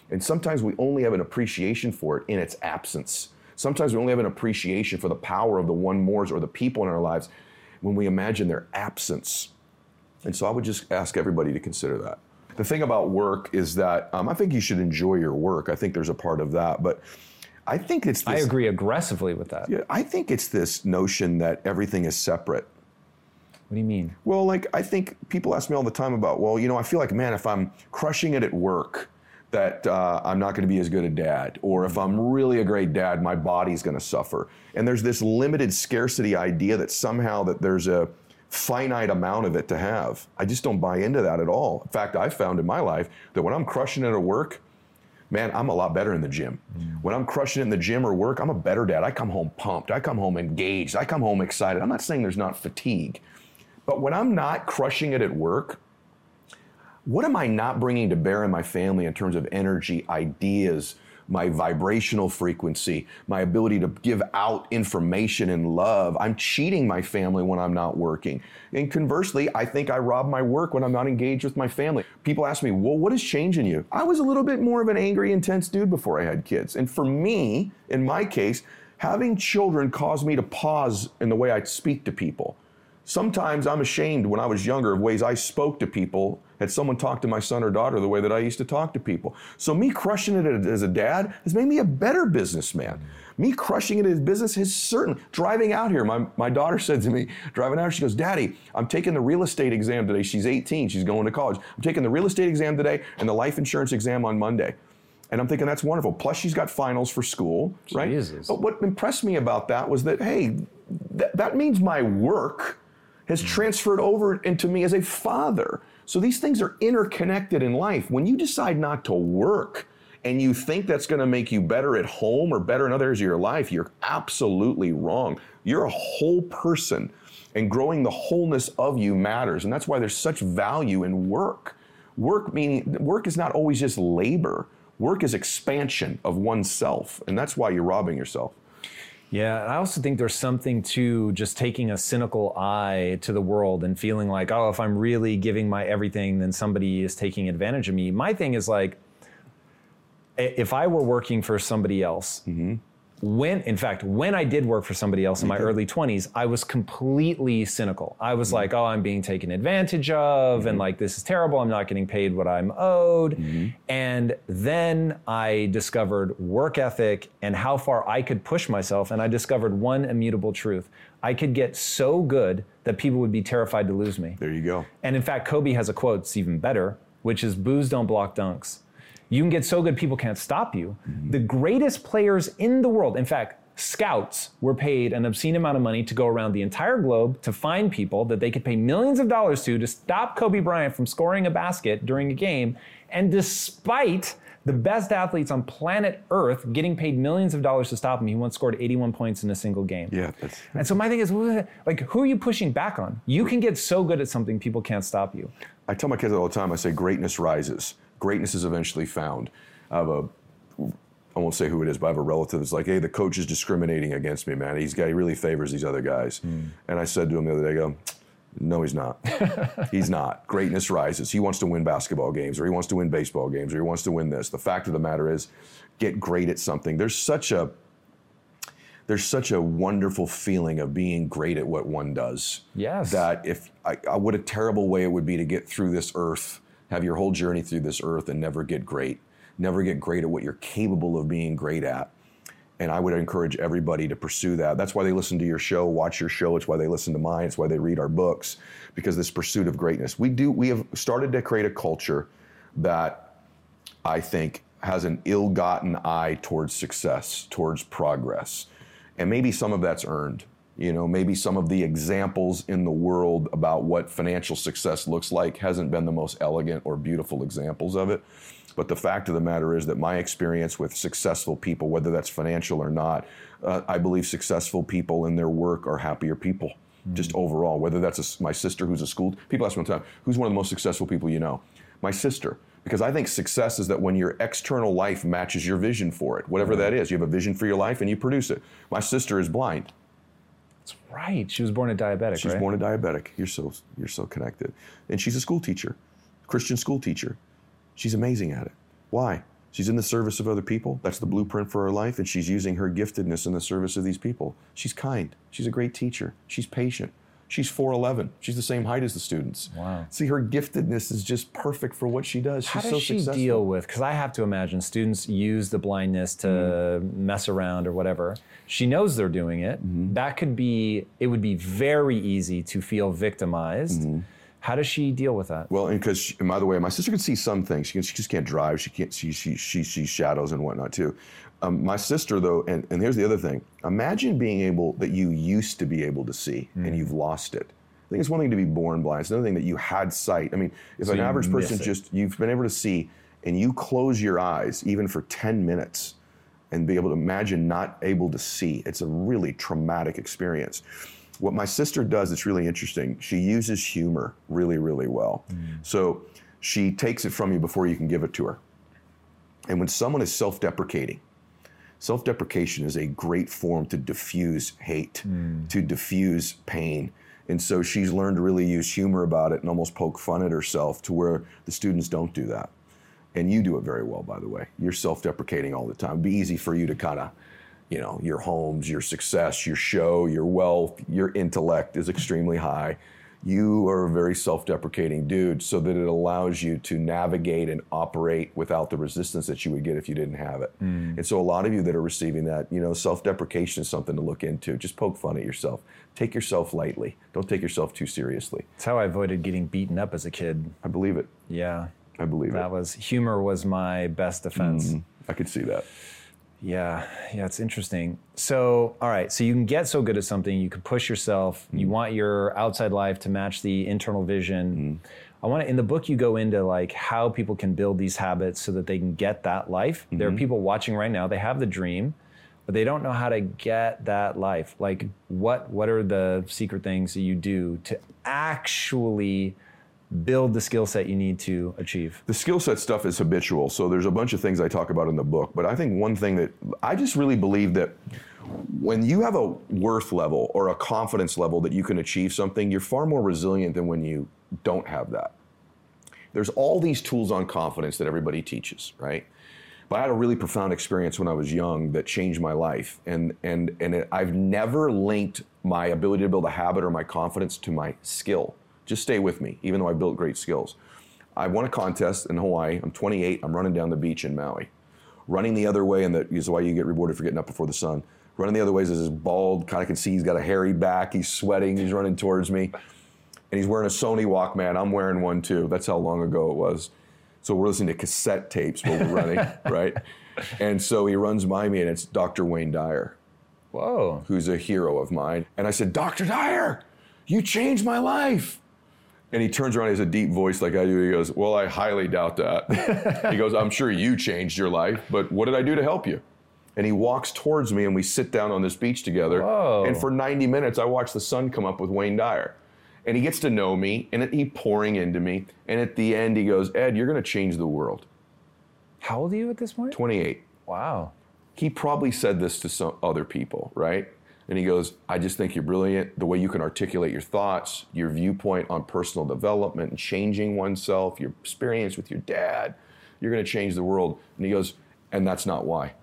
And sometimes we only have an appreciation for it in its absence. Sometimes we only have an appreciation for the power of the one mores or the people in our lives when we imagine their absence. And so I would just ask everybody to consider that. The thing about work is that um, I think you should enjoy your work. I think there's a part of that, but I think it's this, I agree aggressively with that. Yeah, I think it's this notion that everything is separate. What do you mean? Well, like, I think people ask me all the time about, well, you know, I feel like, man, if I'm crushing it at work, that uh, I'm not going to be as good a dad. Or if I'm really a great dad, my body's going to suffer. And there's this limited scarcity idea that somehow that there's a finite amount of it to have. I just don't buy into that at all. In fact, I've found in my life that when I'm crushing it at work, man, I'm a lot better in the gym. Mm. When I'm crushing it in the gym or work, I'm a better dad. I come home pumped. I come home engaged. I come home excited. I'm not saying there's not fatigue. But when I'm not crushing it at work, what am I not bringing to bear in my family in terms of energy, ideas, my vibrational frequency, my ability to give out information and love? I'm cheating my family when I'm not working. And conversely, I think I rob my work when I'm not engaged with my family. People ask me, well, what is changing you? I was a little bit more of an angry, intense dude before I had kids. And for me, in my case, having children caused me to pause in the way I speak to people. Sometimes I'm ashamed when I was younger of ways I spoke to people. Had someone talk to my son or daughter the way that I used to talk to people. So me crushing it as a dad has made me a better businessman. Me crushing it as business has certainly, driving out here, my, my daughter said to me, driving out, she goes, Daddy, I'm taking the real estate exam today. She's eighteen, she's going to college. I'm taking the real estate exam today and the life insurance exam on Monday. And I'm thinking, that's wonderful. Plus she's got finals for school, right? Jesus. But what impressed me about that was that, hey, th- that means my work has transferred over into me as a father. So these things are interconnected in life. When you decide not to work and you think that's going to make you better at home or better in other areas of your life, you're absolutely wrong. You're a whole person, and growing the wholeness of you matters. And that's why there's such value in work. Work meaning, work is not always just labor. Work is expansion of oneself, and that's why you're robbing yourself. Yeah, and I also think there's something to just taking a cynical eye to the world and feeling like, oh, if I'm really giving my everything, then somebody is taking advantage of me. My thing is like, if I were working for somebody else, mm-hmm. when, in fact, when I did work for somebody else in my mm-hmm. early twenties, I was completely cynical. I was mm-hmm. like, oh, I'm being taken advantage of, mm-hmm. and like, this is terrible. I'm not getting paid what I'm owed. Mm-hmm. And then I discovered work ethic and how far I could push myself. And I discovered one immutable truth. I could get so good that people would be terrified to lose me. There you go. And in fact, Kobe has a quote that's even better, which is, boos don't block dunks. You can get so good, people can't stop you. Mm-hmm. The greatest players in the world, in fact, scouts were paid an obscene amount of money to go around the entire globe to find people that they could pay millions of dollars to to stop Kobe Bryant from scoring a basket during a game. And despite the best athletes on planet Earth getting paid millions of dollars to stop him, he once scored eighty-one points in a single game. Yeah. That's... And so my thing is, like, who are you pushing back on? You can get so good at something, people can't stop you. I tell my kids all the time, I say, greatness rises. Greatness is eventually found. I have a, I won't say who it is, but I have a relative that's like, hey, the coach is discriminating against me, man. He's got, he really favors these other guys. Mm. And I said to him the other day, I go, no, he's not. He's not. Greatness rises. He wants to win basketball games, or he wants to win baseball games, or he wants to win this. The fact of the matter is, get great at something. There's such a, there's such a wonderful feeling of being great at what one does. Yes. That if, I, I, what a terrible way it would be to get through this earth, have your whole journey through this earth and never get great, never get great at what you're capable of being great at. And I would encourage everybody to pursue that. That's why they listen to your show, watch your show. It's why they listen to mine. It's why they read our books, because this pursuit of greatness. We do. We have started to create a culture that I think has an ill-gotten eye towards success, towards progress. And maybe some of that's earned. You know, maybe some of the examples in the world about what financial success looks like hasn't been the most elegant or beautiful examples of it. But the fact of the matter is that my experience with successful people, whether that's financial or not, uh, I believe successful people in their work are happier people, mm-hmm. just overall. Whether that's a, my sister who's a school, people ask me all the time, who's one of the most successful people you know? My sister. Because I think success is that when your external life matches your vision for it, whatever mm-hmm. that is. You have a vision for your life and you produce it. My sister is blind. That's right. She was born a diabetic, She's right? born a diabetic. You're so you're so connected. And she's a school teacher, Christian school teacher. She's amazing at it. Why? She's in the service of other people. That's the blueprint for her life, and she's using her giftedness in the service of these people. She's kind. She's a great teacher. She's patient. She's four eleven. She's the same height as the students. Wow. See, her giftedness is just perfect for what she does. She's How does so she successful. deal with, because I have to imagine students use the blindness to mm-hmm. mess around or whatever. She knows they're doing it. Mm-hmm. That could be, it would be very easy to feel victimized. Mm-hmm. How does she deal with that? Well, and because, and by the way, my sister can see some things. She, can, she just can't drive. She can't see, she, she sees shadows and whatnot too. Um, my sister though, and, and here's the other thing. Imagine being able, that you used to be able to see mm. and you've lost it. I think it's one thing to be born blind. It's another thing that you had sight. I mean, if so an average person just, you've been able to see and you close your eyes even for ten minutes and be able to imagine not able to see, it's a really traumatic experience. What my sister does, it's really interesting. She uses humor really, really well. Mm. So she takes it from you before you can give it to her. And when someone is self-deprecating, self-deprecation is a great form to diffuse hate, mm. to diffuse pain. And so she's learned to really use humor about it and almost poke fun at herself to where the students don't do that. And you do it very well, by the way. You're self-deprecating all the time. It'd be easy for you to kind of, you know, your homes, your success, your show, your wealth, your intellect is extremely high. You are a very self-deprecating dude, so that it allows you to navigate and operate without the resistance that you would get if you didn't have it. Mm. And so a lot of you that are receiving that, you know, self-deprecation is something to look into. Just poke fun at yourself. Take yourself lightly. Don't take yourself too seriously. That's how I avoided getting beaten up as a kid. I believe it. Yeah. I believe that it. That was, humor was my best defense. Mm, I could see that. Yeah, yeah, it's interesting. So, all right, so you can get so good at something, you can push yourself, mm. you want your outside life to match the internal vision. Mm. I want to, in the book, you go into like how people can build these habits so that they can get that life. Mm-hmm. There are people watching right now, they have the dream, but they don't know how to get that life. Like what, what are the secret things that you do to actually build the skill set you need to achieve? The skill set stuff is habitual. So there's a bunch of things I talk about in the book, but I think one thing that I just really believe that when you have a worth level or a confidence level that you can achieve something, you're far more resilient than when you don't have that. There's all these tools on confidence that everybody teaches, right? But I had a really profound experience when I was young that changed my life. And, and, and it, I've never linked my ability to build a habit or my confidence to my skill. Just stay with me, even though I built great skills. I won a contest in Hawaii. I'm twenty-eight. I'm running down the beach in Maui. Running the other way, and that is why you get rewarded for getting up before the sun. Running the other way is this bald, kind of can see he's got a hairy back. He's sweating. He's running towards me. And he's wearing a Sony Walkman. I'm wearing one too. That's how long ago it was. So we're listening to cassette tapes while we're running, right? And so he runs by me, and it's Doctor Wayne Dyer. Whoa. Who's a hero of mine. And I said, Doctor Dyer, you changed my life. And he turns around, he has a deep voice like I do. He goes, well, I highly doubt that. He goes, I'm sure you changed your life, but what did I do to help you? And he walks towards me, and we sit down on this beach together. Whoa. And for ninety minutes, I watch the sun come up with Wayne Dyer. And he gets to know me, and he pouring into me. And at the end, he goes, Ed, you're going to change the world. How old are you at this point? twenty-eight. Wow. He probably said this to some other people, right? And he goes, I just think you're brilliant. The way you can articulate your thoughts, your viewpoint on personal development and changing oneself, your experience with your dad, you're going to change the world. And he goes, and that's not why.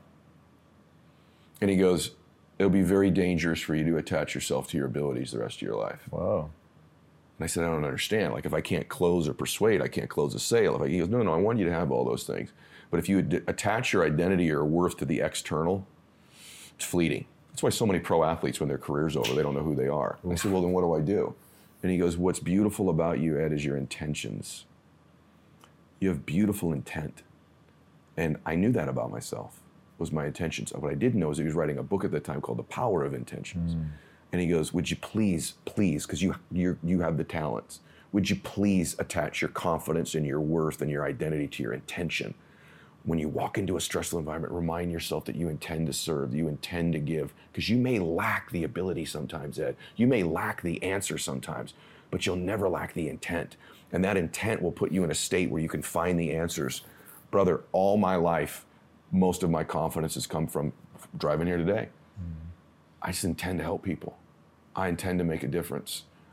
And he goes, it'll be very dangerous for you to attach yourself to your abilities the rest of your life. Whoa. And I said, I don't understand. Like if I can't close or persuade, I can't close a sale. If I, he goes, no, no, I want you to have all those things. But if you ad- attach your identity or worth to the external, it's fleeting. That's why so many pro athletes, when their career's over, they don't know who they are. And I said, well, then what do I do? And he goes, what's beautiful about you, Ed, is your intentions. You have beautiful intent. And I knew that about myself, was my intentions. What I didn't know is he was writing a book at the time called The Power of Intentions. Mm. And he goes, would you please, please, because you you you have the talents, would you please attach your confidence and your worth and your identity to your intention? When you walk into a stressful environment, remind yourself that you intend to serve, you intend to give, because you may lack the ability sometimes, Ed. You may lack the answer sometimes, but you'll never lack the intent. And that intent will put you in a state where you can find the answers. Brother, all my life, most of my confidence has come from driving here today. Mm. I just intend to help people. I intend to make a difference.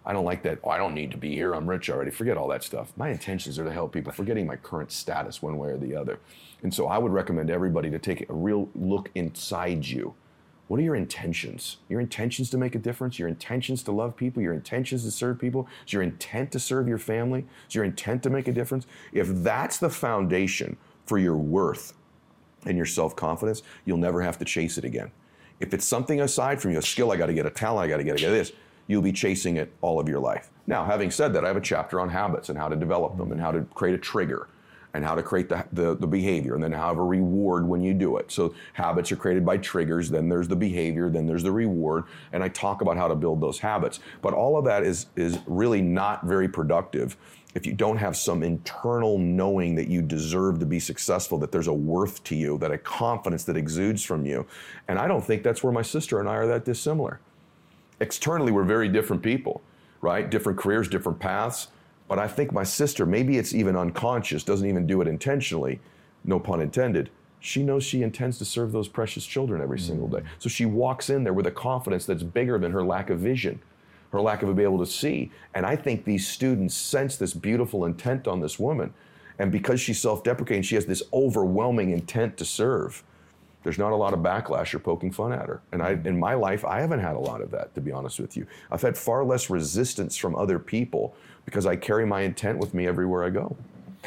I don't like that, oh, I don't need to be here, I'm rich already. Forget all that stuff. My intentions are to help people, forgetting my current status one way or the other. And so I would recommend everybody to take a real look inside you. What are your intentions? Your intentions to make a difference? Your intentions to love people? Your intentions to serve people? Is your intent to serve your family? Is your intent to make a difference? If that's the foundation for your worth and your self-confidence, you'll never have to chase it again. If it's something aside from you, a skill, I got to get a talent, I got to get, get this, you'll be chasing it all of your life. Now, having said that, I have a chapter on habits and how to develop them and how to create a trigger and how to create the, the, the behavior and then have a reward when you do it. So habits are created by triggers, then there's the behavior, then there's the reward, and I talk about how to build those habits. But all of that is, is really not very productive if you don't have some internal knowing that you deserve to be successful, that there's a worth to you, that a confidence that exudes from you. And I don't think that's where my sister and I are that dissimilar. Externally, we're very different people, right? Different careers, different paths. But I think my sister, maybe it's even unconscious, doesn't even do it intentionally, no pun intended. She knows she intends to serve those precious children every mm. single day. So she walks in there with a confidence that's bigger than her lack of vision, her lack of being able to see. And I think these students sense this beautiful intent on this woman. And because she's self-deprecating, she has this overwhelming intent to serve. There's not a lot of backlash or poking fun at her. And I, in my life, I haven't had a lot of that, to be honest with you. I've had far less resistance from other people because I carry my intent with me everywhere I go.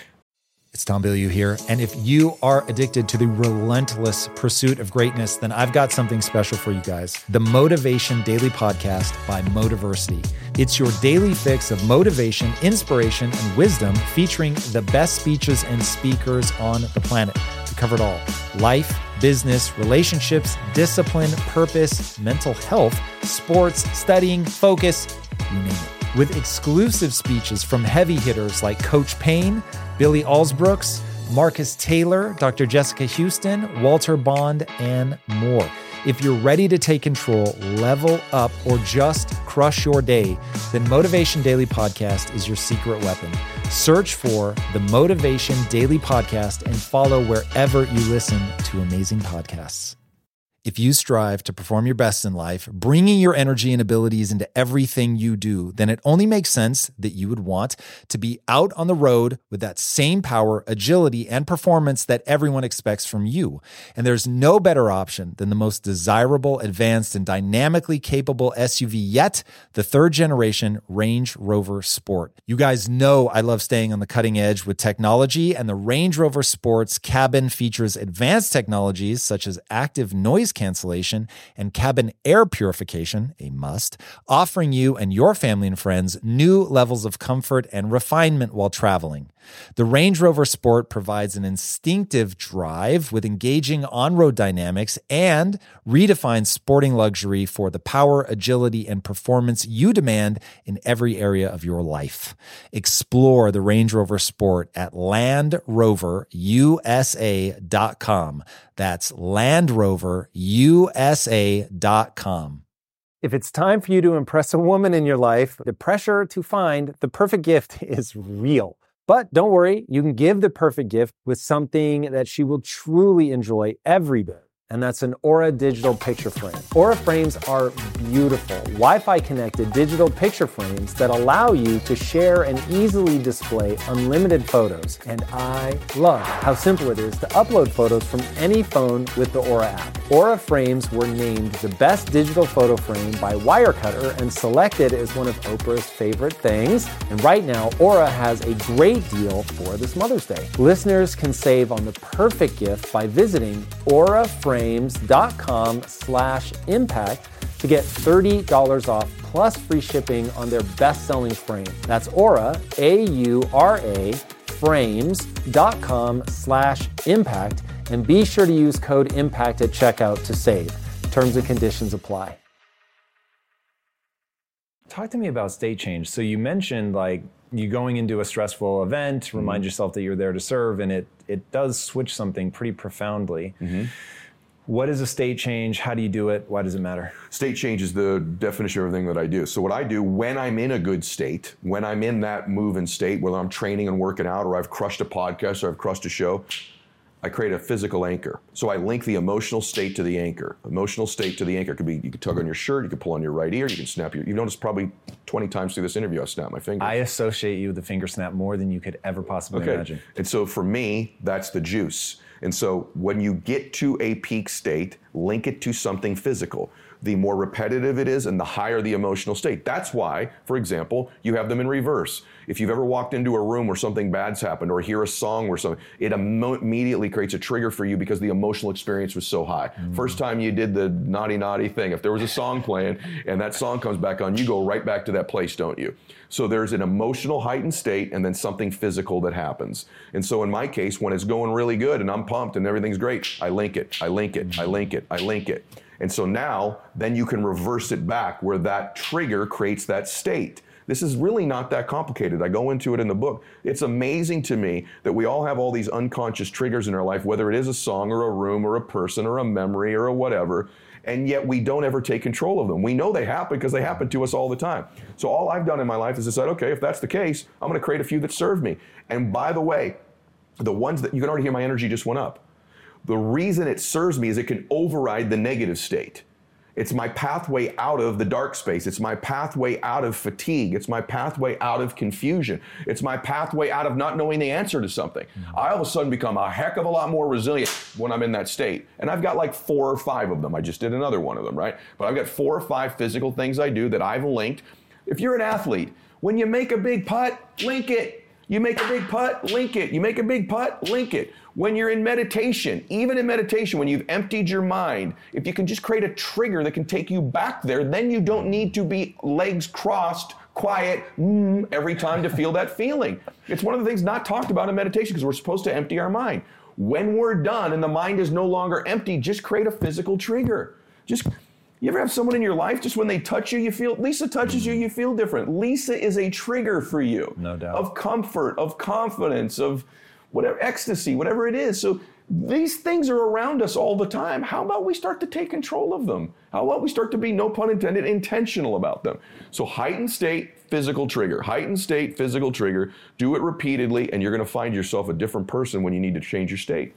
It's Tom Bilyeu here. And if you are addicted to the relentless pursuit of greatness, then I've got something special for you guys. The Motivation Daily Podcast by Motiversity. It's your daily fix of motivation, inspiration, and wisdom featuring the best speeches and speakers on the planet. We cover it all. Life, business, relationships, discipline, purpose, mental health, sports, studying, focus, you name it. With exclusive speeches from heavy hitters like Coach Payne, Billy Alsbrooks, Marcus Taylor, Doctor Jessica Houston, Walter Bond, and more. If you're ready to take control, level up, or just crush your day, then Motivation Daily Podcast is your secret weapon. Search for the Motivation Daily Podcast and follow wherever you listen to amazing podcasts. If you strive to perform your best in life, bringing your energy and abilities into everything you do, then it only makes sense that you would want to be out on the road with that same power, agility, and performance that everyone expects from you. And there's no better option than the most desirable, advanced, and dynamically capable S U V yet, the third generation Range Rover Sport. You guys know I love staying on the cutting edge with technology, and the Range Rover Sport's cabin features advanced technologies such as active noise cancellation and cabin air purification, a must, offering you and your family and friends new levels of comfort and refinement while traveling. The Range Rover Sport provides an instinctive drive with engaging on-road dynamics and redefines sporting luxury for the power, agility, and performance you demand in every area of your life. Explore the Range Rover Sport at land rover u s a dot com. That's land rover u s a dot com. If it's time for you to impress a woman in your life, the pressure to find the perfect gift is real. But don't worry, you can give the perfect gift with something that she will truly enjoy every day. And that's an Aura digital picture frame. Aura frames are beautiful, Wi-Fi connected digital picture frames that allow you to share and easily display unlimited photos. And I love how simple it is to upload photos from any phone with the Aura app. Aura frames were named the best digital photo frame by Wirecutter and selected as one of Oprah's favorite things. And right now, Aura has a great deal for this Mother's Day. Listeners can save on the perfect gift by visiting Aura Frames. Frames.com slash impact to get thirty dollars off plus free shipping on their best-selling frame. That's Aura, A U R A, frames.com slash impact, and be sure to use code IMPACT at checkout to save. Terms and conditions apply. Talk to me about state change. So you mentioned like you going into a stressful event, remind mm-hmm. yourself that you're there to serve, and it it does switch something pretty profoundly. Mm-hmm. What is a state change? How do you do it? Why does it matter? State change is the definition of everything that I do. So what I do when I'm in a good state, when I'm in that moving state, whether I'm training and working out or I've crushed a podcast or I've crushed a show, I create a physical anchor. So I link the emotional state to the anchor. Emotional state to the anchor could be, you could tug on your shirt, you could pull on your right ear, you can snap your, you've noticed probably twenty times through this interview, I snapped my fingers. I associate you with the finger snap more than you could ever possibly okay. imagine. And so for me, that's the juice. And so when you get to a peak state, link it to something physical. The more repetitive it is and the higher the emotional state. That's why, for example, you have them in reverse. If you've ever walked into a room where something bad's happened or hear a song where something, it emo- immediately creates a trigger for you because the emotional experience was so high. Mm. First time you did the naughty, naughty thing, if there was a song playing and that song comes back on, you go right back to that place, don't you? So there's an emotional heightened state and then something physical that happens. And so in my case, when it's going really good and I'm pumped and everything's great, I link it, I link it, I link it, I link it. And so now, then you can reverse it back where that trigger creates that state. This is really not that complicated. I go into it in the book. It's amazing to me that we all have all these unconscious triggers in our life, whether it is a song or a room or a person or a memory or a whatever, and yet we don't ever take control of them. We know they happen because they happen to us all the time. So all I've done in my life is decide, okay, if that's the case, I'm gonna create a few that serve me. And by the way, the ones that, you can already hear my energy just went up. The reason it serves me is it can override the negative state. It's my pathway out of the dark space. It's my pathway out of fatigue. It's my pathway out of confusion. It's my pathway out of not knowing the answer to something. Mm-hmm. I all of a sudden become a heck of a lot more resilient when I'm in that state. And I've got like four or five of them. I just did another one of them, right? But I've got four or five physical things I do that I've linked. If you're an athlete, when you make a big putt, link it. You make a big putt, link it. You make a big putt, link it. When you're in meditation, even in meditation, when you've emptied your mind, if you can just create a trigger that can take you back there, then you don't need to be legs crossed, quiet, mm, every time to feel that feeling. It's one of the things not talked about in meditation because we're supposed to empty our mind. When we're done and the mind is no longer empty, just create a physical trigger. Just, you ever have someone in your life, just when they touch you, you feel, Lisa touches you, you feel different. Lisa is a trigger for you. No doubt. Of comfort, of confidence, of whatever, ecstasy, whatever it is. So these things are around us all the time. How about we start to take control of them? How about we start to be, no pun intended, intentional about them? So heightened state, physical trigger. Heightened state, physical trigger. Do it repeatedly, and you're going to find yourself a different person when you need to change your state.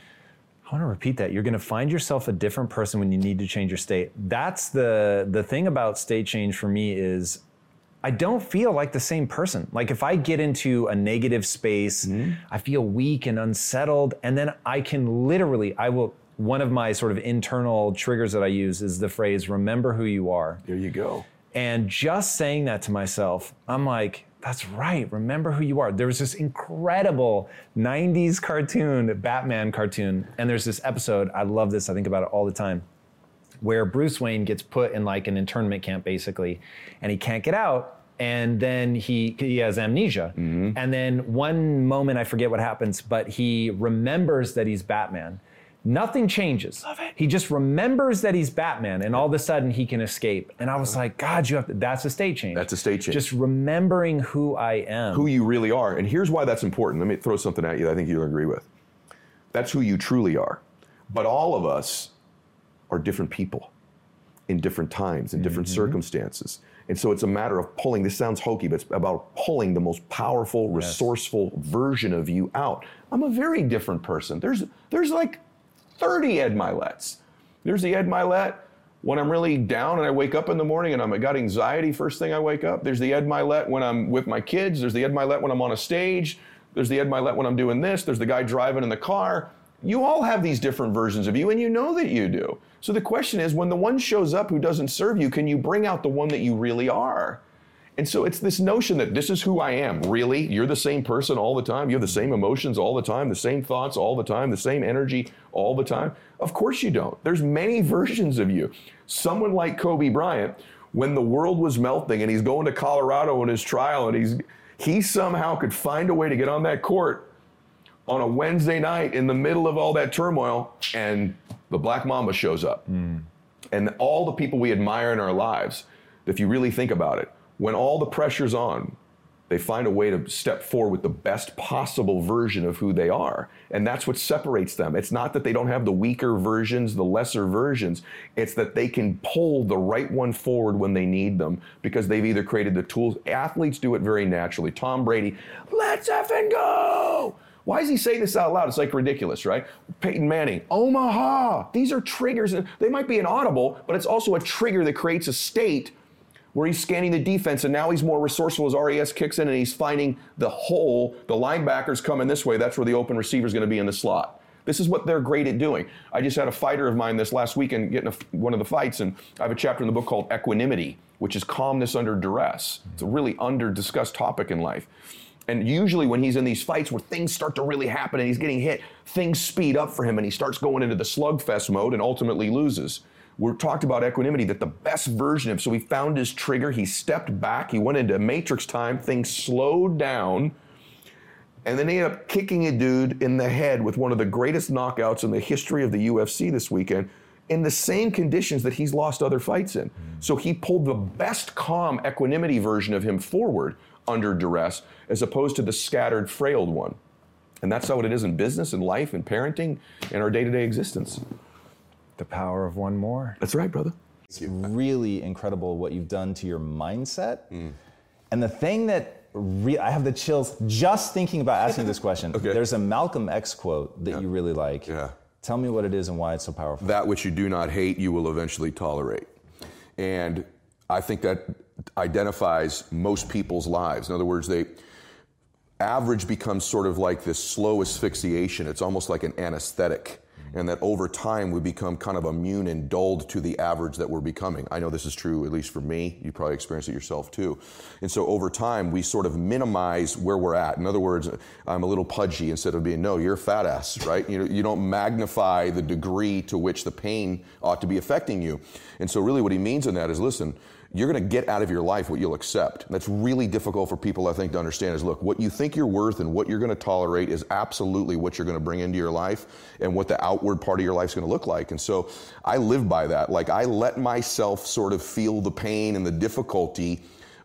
I want to repeat that. You're going to find yourself a different person when you need to change your state. That's the the thing about state change for me is I don't feel like the same person. Like if I get into a negative space, mm-hmm. I feel weak and unsettled, and then I can literally, I will, one of my sort of internal triggers that I use is the phrase, remember who you are. There you go. And just saying that to myself, I'm like, that's right, remember who you are. There was this incredible nineties cartoon, Batman cartoon, and there's this episode, I love this, I think about it all the time, where Bruce Wayne gets put in like an internment camp basically, and he can't get out, and then he he has amnesia. Mm-hmm. And then one moment, I forget what happens, but he remembers that he's Batman. Nothing changes. Love it. He just remembers that he's Batman, and all of a sudden he can escape. And I was like, God, you have to, that's a state change. That's a state change. Just remembering who I am. Who you really are. And here's why that's important. Let me throw something at you that I think you'll agree with. That's who you truly are. But all of us are different people in different times, in different mm-hmm. circumstances. And so it's a matter of pulling, this sounds hokey, but it's about pulling the most powerful, yes. resourceful version of you out. I'm a very different person. There's there's like thirty Ed Milettes. There's the Ed Mylett when I'm really down and I wake up in the morning and I'm, I got anxiety first thing I wake up. There's the Ed Mylett when I'm with my kids. There's the Ed Mylett when I'm on a stage. There's the Ed Mylett when I'm doing this. There's the guy driving in the car. You all have these different versions of you, and you know that you do. So the question is, when the one shows up who doesn't serve you, can you bring out the one that you really are? And so it's this notion that this is who I am. Really? You're the same person all the time? You have the same emotions all the time, the same thoughts all the time, the same energy all the time? Of course you don't. There's many versions of you. Someone like Kobe Bryant, when the world was melting and he's going to Colorado in his trial, and he's he somehow could find a way to get on that court on a Wednesday night in the middle of all that turmoil, and the Black Mamba shows up. Mm. And all the people we admire in our lives, if you really think about it, when all the pressure's on, they find a way to step forward with the best possible version of who they are. And that's what separates them. It's not that they don't have the weaker versions, the lesser versions. It's that they can pull the right one forward when they need them because they've either created the tools. Athletes do it very naturally. Tom Brady, let's effing go. Why is he saying this out loud? It's like ridiculous, right? Peyton Manning, Omaha. These are triggers. They might be inaudible, but it's also a trigger that creates a state where he's scanning the defense, and now he's more resourceful as R A S kicks in, and he's finding the hole. The linebackers coming this way. That's where the open receiver is going to be in the slot. This is what they're great at doing. I just had a fighter of mine this last weekend getting a, one of the fights, and I have a chapter in the book called Equanimity, which is calmness under duress. It's a really under-discussed topic in life. And usually when he's in these fights where things start to really happen and he's getting hit, things speed up for him and he starts going into the slugfest mode and ultimately loses. We talked about equanimity, that the best version of, so he found his trigger, he stepped back, he went into matrix time, things slowed down, and then he ended up kicking a dude in the head with one of the greatest knockouts in the history of the U F C this weekend in the same conditions that he's lost other fights in. Mm. So he pulled the best calm equanimity version of him forward under duress as opposed to the scattered, frailed one. And that's how it is in business and life and parenting and our day-to-day existence. The power of one more. That's right, brother. It's really incredible what you've done to your mindset. Mm. And the thing that Re- I have the chills just thinking about asking this question. Okay. There's a Malcolm X quote that yeah. you really like. Yeah. Tell me what it is and why it's so powerful. That which you do not hate, you will eventually tolerate. And I think that identifies most people's lives. In other words, they average becomes sort of like this slow asphyxiation. It's almost like an anesthetic. And that over time we become kind of immune and dulled to the average that we're becoming. I know this is true, at least for me. You probably experienced it yourself too. And so over time we sort of minimize where we're at. In other words, I'm a little pudgy instead of being, no, you're a fat ass, right? You know, you don't magnify the degree to which the pain ought to be affecting you. And so really what he means in that is, listen, you're going to get out of your life what you'll accept. That's really difficult for people, I think, to understand is, look, what you think you're worth and what you're going to tolerate is absolutely what you're going to bring into your life and what the outward part of your life is going to look like. And so I live by that. Like, I let myself sort of feel the pain and the difficulty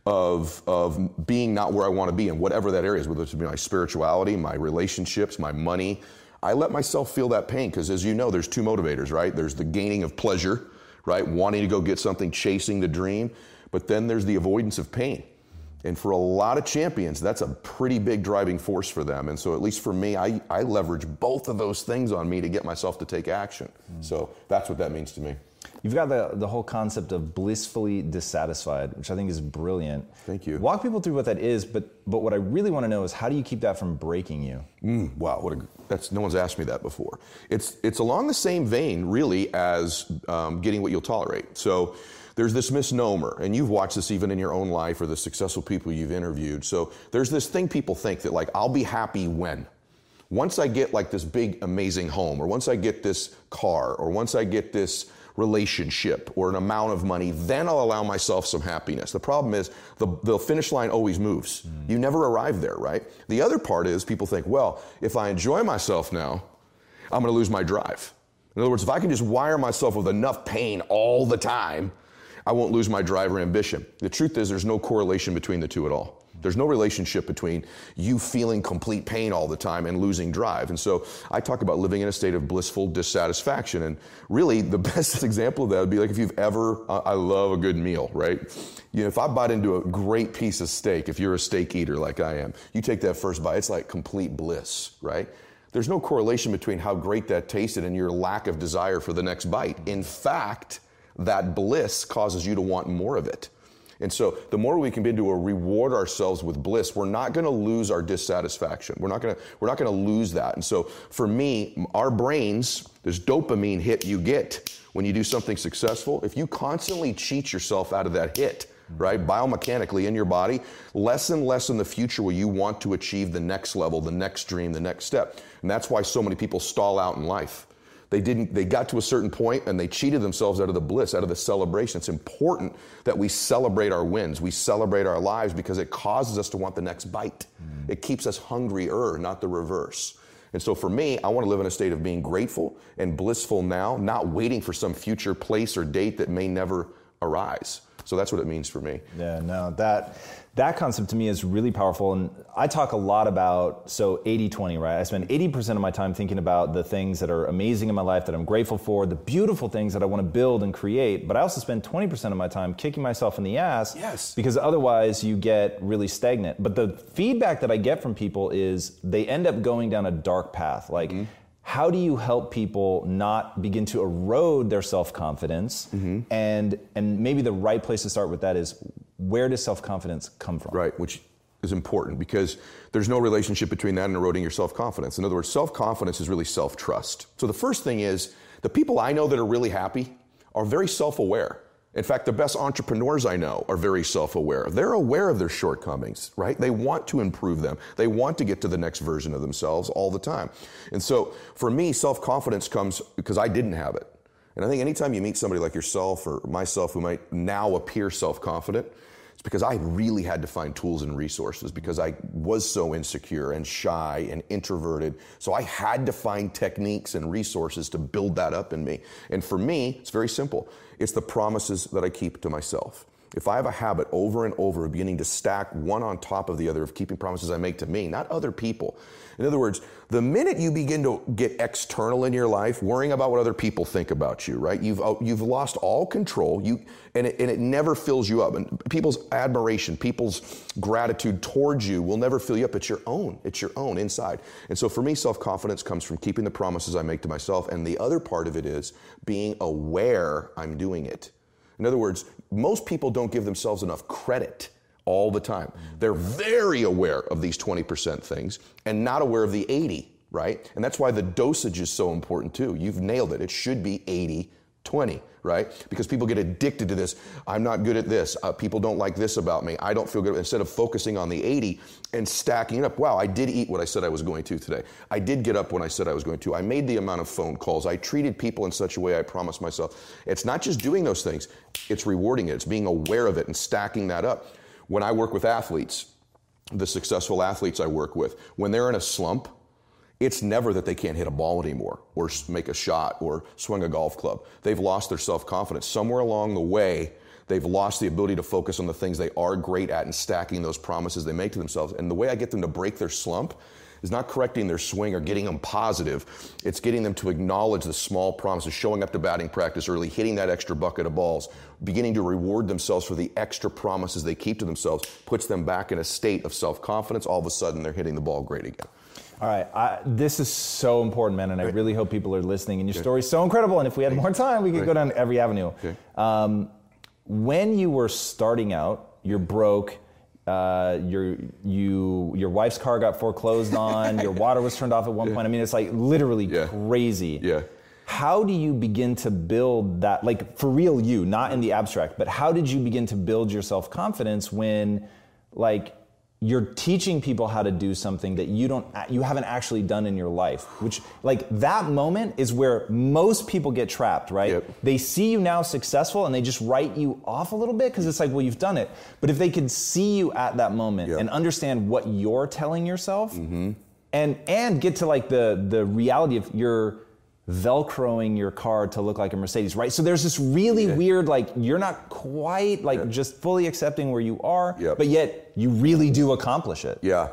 of of being not where I want to be in whatever that area is, whether it's my spirituality, my relationships, my money. I let myself feel that pain because, as you know, there's two motivators, right? There's the gaining of pleasure, right? Wanting to go get something, chasing the dream. But then there's the avoidance of pain. And for a lot of champions, that's a pretty big driving force for them. And so at least for me, I, I leverage both of those things on me to get myself to take action. Mm. So that's what that means to me. You've got the, the whole concept of blissfully dissatisfied, which I think is brilliant. Thank you. Walk people through what that is, but but what I really want to know is how do you keep that from breaking you? Mm, wow, what a, that's no one's asked me that before. It's it's along the same vein, really, as um, getting what you'll tolerate. So there's this misnomer, and you've watched this even in your own life or the successful people you've interviewed. So there's this thing people think that, like, I'll be happy when. Once I get like this big, amazing home, or once I get this car, or once I get this relationship or an amount of money, then I'll allow myself some happiness. The problem is the, the finish line always moves. Mm. You never arrive there, right? The other part is people think, well, if I enjoy myself now, I'm going to lose my drive. In other words, if I can just wire myself with enough pain all the time, I won't lose my drive or ambition. The truth is there's no correlation between the two at all. There's no relationship between you feeling complete pain all the time and losing drive. And so I talk about living in a state of blissful dissatisfaction. And really, the best example of that would be like if you've ever, uh, I love a good meal, right? You know, if I bite into a great piece of steak, if you're a steak eater like I am, you take that first bite, it's like complete bliss, right? There's no correlation between how great that tasted and your lack of desire for the next bite. In fact, that bliss causes you to want more of it. And so the more we can begin to reward ourselves with bliss, we're not going to lose our dissatisfaction. We're not going to we're not going to lose that. And so for me, our brains, this dopamine hit you get when you do something successful, if you constantly cheat yourself out of that hit, right, biomechanically in your body, less and less in the future will you want to achieve the next level, the next dream, the next step. And that's why so many people stall out in life. They didn't, they got to a certain point and they cheated themselves out of the bliss, out of the celebration. It's important that we celebrate our wins. We celebrate our lives because it causes us to want the next bite. Mm. It keeps us hungrier, not the reverse. And so for me, I want to live in a state of being grateful and blissful now, not waiting for some future place or date that may never arise. So that's what it means for me. Yeah, no, that that concept to me is really powerful. And I talk a lot about, so eighty twenty, right? I spend eighty percent of my time thinking about the things that are amazing in my life, that I'm grateful for, the beautiful things that I want to build and create. But I also spend twenty percent of my time kicking myself in the ass. Yes. Because otherwise you get really stagnant. But the feedback that I get from people is they end up going down a dark path. Like, mm-hmm. how do you help people not begin to erode their self-confidence? Mm-hmm. And and maybe the right place to start with that is, where does self-confidence come from? Right, which is important because there's no relationship between that and eroding your self-confidence. In other words, self-confidence is really self-trust. So the first thing is, the people I know that are really happy are very self-aware. In fact, the best entrepreneurs I know are very self-aware. They're aware of their shortcomings, right? They want to improve them. They want to get to the next version of themselves all the time. And so for me, self-confidence comes because I didn't have it. And I think anytime you meet somebody like yourself or myself who might now appear self-confident, it's because I really had to find tools and resources because I was so insecure and shy and introverted. So I had to find techniques and resources to build that up in me. And for me, it's very simple. It's the promises that I keep to myself. If I have a habit over and over of beginning to stack one on top of the other, of keeping promises I make to me, not other people. In other words, the minute you begin to get external in your life, worrying about what other people think about you, right? You've you've lost all control. You and it, and it never fills you up. And people's admiration, people's gratitude towards you will never fill you up. It's your own. It's your own inside. And so for me, self-confidence comes from keeping the promises I make to myself. And the other part of it is being aware I'm doing it. In other words, most people don't give themselves enough credit all the time. They're very aware of these twenty percent things and not aware of the eighty, right? And that's why the dosage is so important too. You've nailed it. It should be eighty twenty, right? Because people get addicted to this. I'm not good at this. Uh, people don't like this about me. I don't feel good. Instead of focusing on the eighty and stacking it up. Wow, I did eat what I said I was going to today. I did get up when I said I was going to. I made the amount of phone calls. I treated people in such a way I promised myself. It's not just doing those things. It's rewarding it. It's being aware of it and stacking that up. When I work with athletes, the successful athletes I work with, when they're in a slump, it's never that they can't hit a ball anymore or make a shot or swing a golf club. They've lost their self-confidence. Somewhere along the way, they've lost the ability to focus on the things they are great at and stacking those promises they make to themselves. And the way I get them to break their slump is not correcting their swing or getting them positive. It's getting them to acknowledge the small promises, showing up to batting practice early, hitting that extra bucket of balls, beginning to reward themselves for the extra promises they keep to themselves, puts them back in a state of self-confidence. All of a sudden, they're hitting the ball great again. All right, I, this is so important, man, and I really hope people are listening. And your okay. story is so incredible, and if we had more time, we could right. go down every avenue. Okay. Um, when you were starting out, you're broke, uh, your you your wife's car got foreclosed on, your water was turned off at one yeah. point. I mean, it's like literally yeah. crazy. Yeah. How do you begin to build that, like for real you, not in the abstract, but how did you begin to build your self-confidence when, like, you're teaching people how to do something that you don't, you haven't actually done in your life, which, like, that moment is where most people get trapped, right? Yep. They see you now successful and they just write you off a little bit because it's like, well, you've done it. But if they could see you at that moment yep. and understand what you're telling yourself mm-hmm. and and get to like the the reality of you're Velcroing your car to look like a Mercedes, right? So there's this really yeah. weird, like, you're not quite like yeah. just fully accepting where you are, yep. but yet you really do accomplish it. Yeah.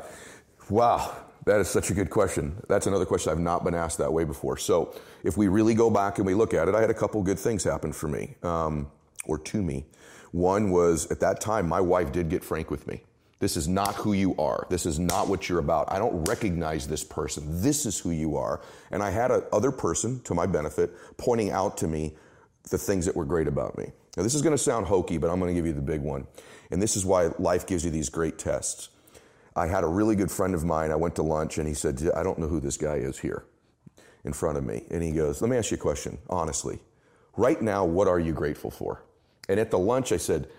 Wow. That is such a good question. That's another question I've not been asked that way before. So if we really go back and we look at it, I had a couple good things happen for me, um, or to me. One was, at that time, my wife did get frank with me. This is not who you are. This is not what you're about. I don't recognize this person. This is who you are. And I had a other person, to my benefit, pointing out to me the things that were great about me. Now, this is going to sound hokey, but I'm going to give you the big one. And this is why life gives you these great tests. I had a really good friend of mine. I went to lunch, and he said, I don't know who this guy is here in front of me. And he goes, let me ask you a question, honestly. Right now, what are you grateful for? And at the lunch, I said,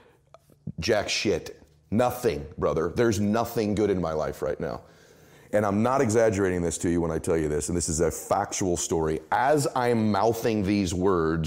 jack shit. Nothing, brother. There's nothing good in my life right now. And I'm not exaggerating this to you when I tell you this, and this is a factual story. As I'm mouthing these words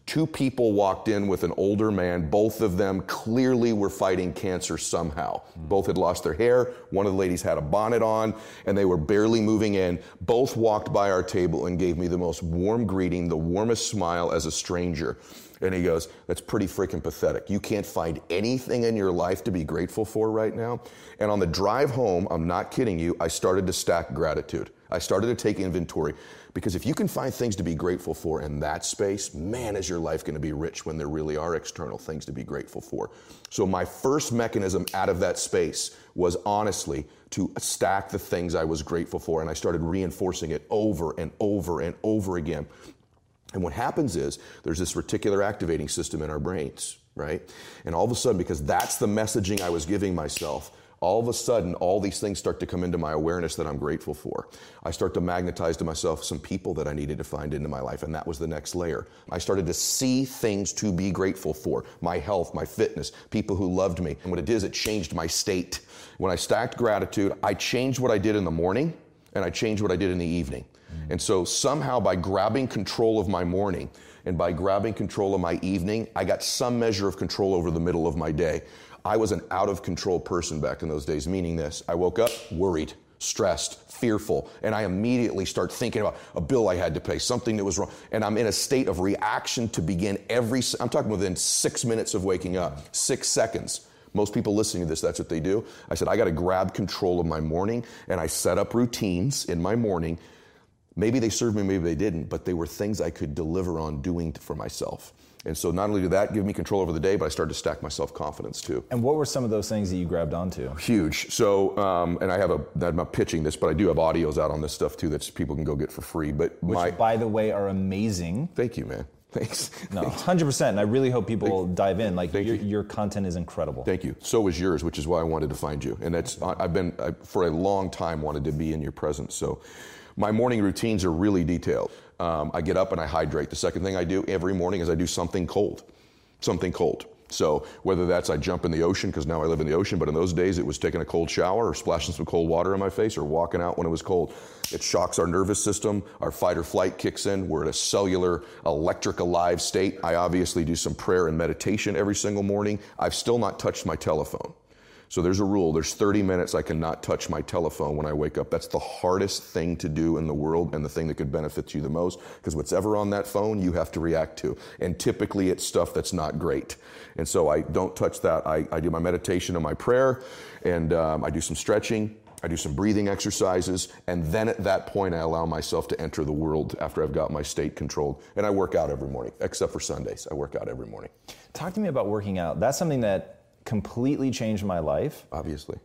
Two people walked in with an older man. Both of them clearly were fighting cancer somehow. Both had lost their hair. One of the ladies had a bonnet on, and they were barely moving in. Both walked by our table and gave me the most warm greeting, the warmest smile as a stranger. And he goes, that's pretty freaking pathetic. You can't find anything in your life to be grateful for right now. And on the drive home, I'm not kidding you, I started to stack gratitude. I started to take inventory. Because if you can find things to be grateful for in that space, man, is your life going to be rich when there really are external things to be grateful for. So my first mechanism out of that space was honestly to stack the things I was grateful for. And I started reinforcing it over and over and over again. And what happens is there's this reticular activating system in our brains, right? And all of a sudden, because that's the messaging I was giving myself, all of a sudden, all these things start to come into my awareness that I'm grateful for. I start to magnetize to myself some people that I needed to find into my life, and that was the next layer. I started to see things to be grateful for. My health, my fitness, people who loved me. And what it did is it changed my state. When I stacked gratitude, I changed what I did in the morning, and I changed what I did in the evening. Mm-hmm. And so somehow by grabbing control of my morning, and by grabbing control of my evening, I got some measure of control over the middle of my day. I was an out-of-control person back in those days, meaning this. I woke up worried, stressed, fearful, and I immediately start thinking about a bill I had to pay, something that was wrong, and I'm in a state of reaction to begin every, I'm talking within six minutes of waking up, six seconds. Most people listening to this, that's what they do. I said, I got to grab control of my morning, and I set up routines in my morning. Maybe they served me, maybe they didn't, but they were things I could deliver on doing for myself. And so not only did that give me control over the day, but I started to stack my self-confidence too. And what were some of those things that you grabbed onto? Huge. So, um, and I have a, I'm not pitching this, but I do have audios out on this stuff too that people can go get for free. But Which, my, by the way, are amazing. Thank you, man. Thanks. No, one hundred percent. And I really hope people Thank dive in. Like your, you. your content is incredible. Thank you. So is yours, which is why I wanted to find you. And that's, I've been, I, for a long time, wanted to be in your presence. So my morning routines are really detailed. Um, I get up and I hydrate. The second thing I do every morning is I do something cold. Something cold. So whether that's I jump in the ocean, because now I live in the ocean, but in those days it was taking a cold shower or splashing some cold water in my face or walking out when it was cold. It shocks our nervous system. Our fight or flight kicks in. We're at a cellular, electric alive state. I obviously do some prayer and meditation every single morning. I've still not touched my telephone. So there's a rule. There's thirty minutes I cannot touch my telephone when I wake up. That's the hardest thing to do in the world and the thing that could benefit you the most, because whatever on that phone, you have to react to. And typically it's stuff that's not great. And so I don't touch that. I, I do my meditation and my prayer, and um, I do some stretching. I do some breathing exercises. And then at that point, I allow myself to enter the world after I've got my state controlled. And I work out every morning, except for Sundays. I work out every morning. Talk to me about working out. That's something that completely changed my life. Obviously.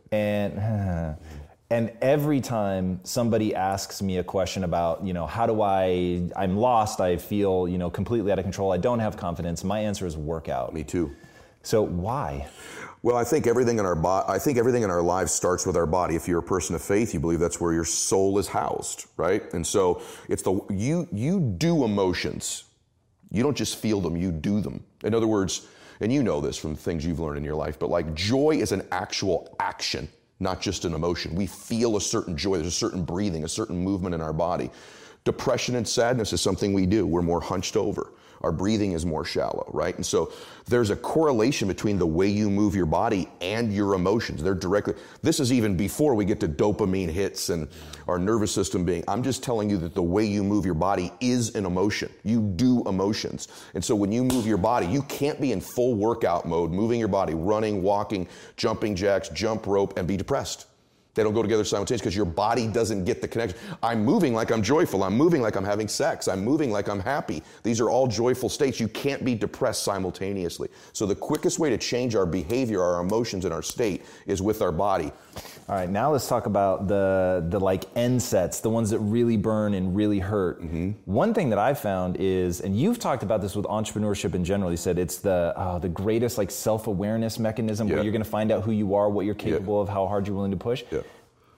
And and every time somebody asks me a question about, you know, how do I, I'm lost, I feel, you know, completely out of control, I don't have confidence, my answer is workout. Me too. So why? Well, I think everything in our bo- I think everything in our lives starts with our body. If you're a person of faith, you believe that's where your soul is housed, right? And so it's the you you do emotions. You don't just feel them, you do them. In other words, and you know this from things you've learned in your life, but like joy is an actual action, not just an emotion. We feel a certain joy. There's a certain breathing, a certain movement in our body. Depression and sadness is something we do. We're more hunched over. Our breathing is more shallow, right? And so there's a correlation between the way you move your body and your emotions. They're directly, this is even before we get to dopamine hits and our nervous system being, I'm just telling you that the way you move your body is an emotion. You do emotions. And so when you move your body, you can't be in full workout mode, moving your body, running, walking, jumping jacks, jump rope, and be depressed. They don't go together simultaneously because your body doesn't get the connection. I'm moving like I'm joyful. I'm moving like I'm having sex. I'm moving like I'm happy. These are all joyful states. You can't be depressed simultaneously. So the quickest way to change our behavior, our emotions, and our state is with our body. All right, now let's talk about the the like end sets, the ones that really burn and really hurt. Mm-hmm. One thing that I found is, and you've talked about this with entrepreneurship in general, you said it's the uh, the greatest like self-awareness mechanism, yeah, where you're going to find out who you are, what you're capable, yeah, of, how hard you're willing to push. Yeah.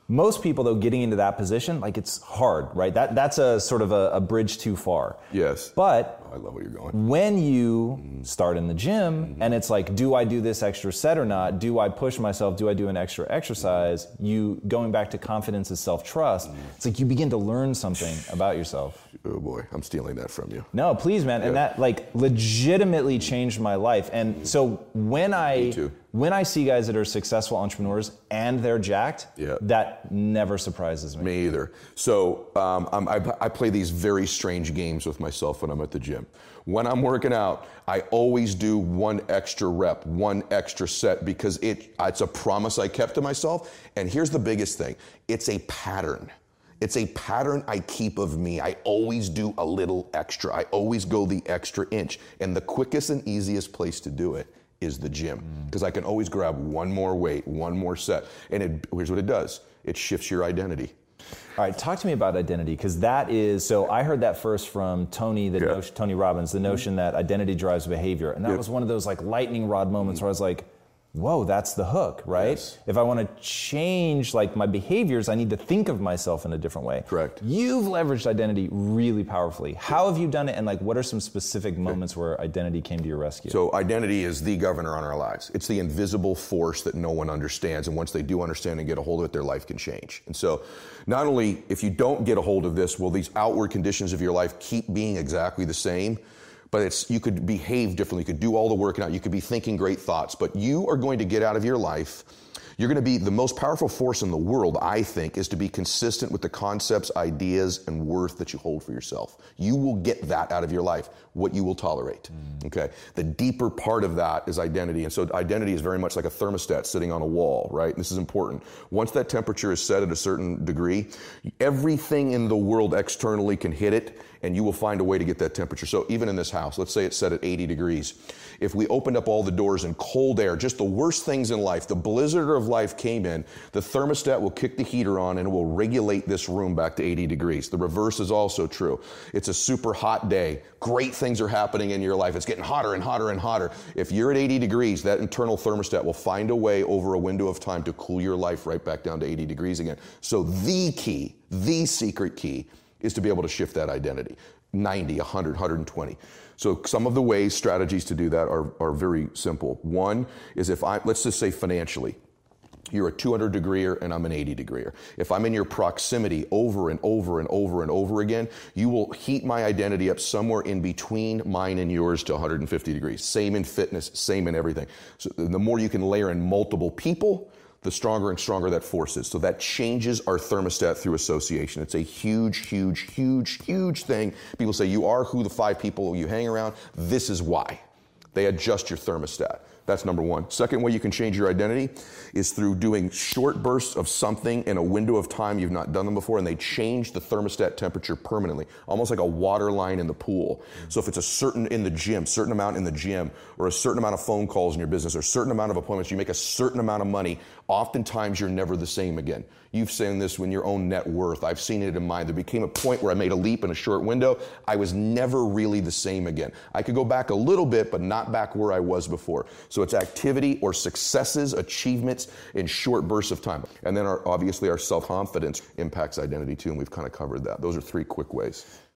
Most people, though, getting into that position, like it's hard, right? That That's a sort of a, a bridge too far. Yes. But oh, I love where you're going. When you mm-hmm. start in the gym mm-hmm. and it's like, do I do this extra set or not? Do I push myself? Do I do an extra exercise? You going back to confidence and self-trust, mm-hmm. it's like you begin to learn something about yourself. Oh boy, I'm stealing that from you. No, please, man. Yeah. And that like legitimately changed my life. And mm-hmm. so when I... Me too. When I see guys that are successful entrepreneurs and they're jacked, yeah. that never surprises me. Me either. So um, I'm, I, I play these very strange games with myself when I'm at the gym. When I'm working out, I always do one extra rep, one extra set, because it it's a promise I kept to myself. And here's the biggest thing. It's a pattern. It's a pattern I keep of me. I always do a little extra. I always go the extra inch. And the quickest and easiest place to do it is the gym, because I can always grab one more weight, one more set. And it, here's what it does. It shifts your identity. All right, talk to me about identity, because that is, so I heard that first from Tony, the yeah. notion, Tony Robbins, the notion that identity drives behavior. And that yep. was one of those like lightning rod moments where I was like, whoa, that's the hook, right? Yes. If I want to change like my behaviors, I need to think of myself in a different way. Correct. You've leveraged identity really powerfully. How have you done it, and like what are some specific moments where identity came to your rescue? So identity is the governor on our lives. It's the invisible force that no one understands, and once they do understand and get a hold of it, their life can change. And so not only if you don't get a hold of this, will these outward conditions of your life keep being exactly the same, but it's you could behave differently, you could do all the working out, you could be thinking great thoughts, but you are going to get out of your life, you're going to be the most powerful force in the world, I think, is to be consistent with the concepts, ideas, and worth that you hold for yourself. You will get that out of your life, what you will tolerate, mm. okay? The deeper part of that is identity, and so identity is very much like a thermostat sitting on a wall, right? And this is important. Once that temperature is set at a certain degree, everything in the world externally can hit it, and you will find a way to get that temperature. So even in this house, let's say it's set at eighty degrees. If we opened up all the doors and cold air, just the worst things in life, the blizzard of life came in, the thermostat will kick the heater on and it will regulate this room back to eighty degrees. The reverse is also true. It's a super hot day. Great things are happening in your life. It's getting hotter and hotter and hotter. If you're at eighty degrees, that internal thermostat will find a way over a window of time to cool your life right back down to eighty degrees again. So the key, the secret key, is to be able to shift that identity. ninety, one hundred, one hundred twenty. So some of the ways, strategies to do that are, are very simple. One is if I, let's just say financially, you're a two hundred degreer and I'm an eighty degreer. If I'm in your proximity over and over and over and over again, you will heat my identity up somewhere in between mine and yours to one hundred fifty degrees. Same in fitness, same in everything. So the more you can layer in multiple people, the stronger and stronger that force is. So that changes our thermostat through association. It's a huge, huge, huge, huge thing. People say you are who the five people you hang around. This is why. They adjust your thermostat. That's number one. Second way you can change your identity is through doing short bursts of something in a window of time you've not done them before, and they change the thermostat temperature permanently, almost like a water line in the pool. So if it's a certain in the gym, certain amount in the gym, or a certain amount of phone calls in your business, or a certain amount of appointments, you make a certain amount of money, oftentimes you're never the same again. You've seen this in your own net worth. I've seen it in mine. There became a point where I made a leap in a short window. I was never really the same again. I could go back a little bit, but not back where I was before. So it's activity or successes, achievements in short bursts of time. And then our, obviously our self-confidence impacts identity too, and we've kind of covered that. Those are three quick ways.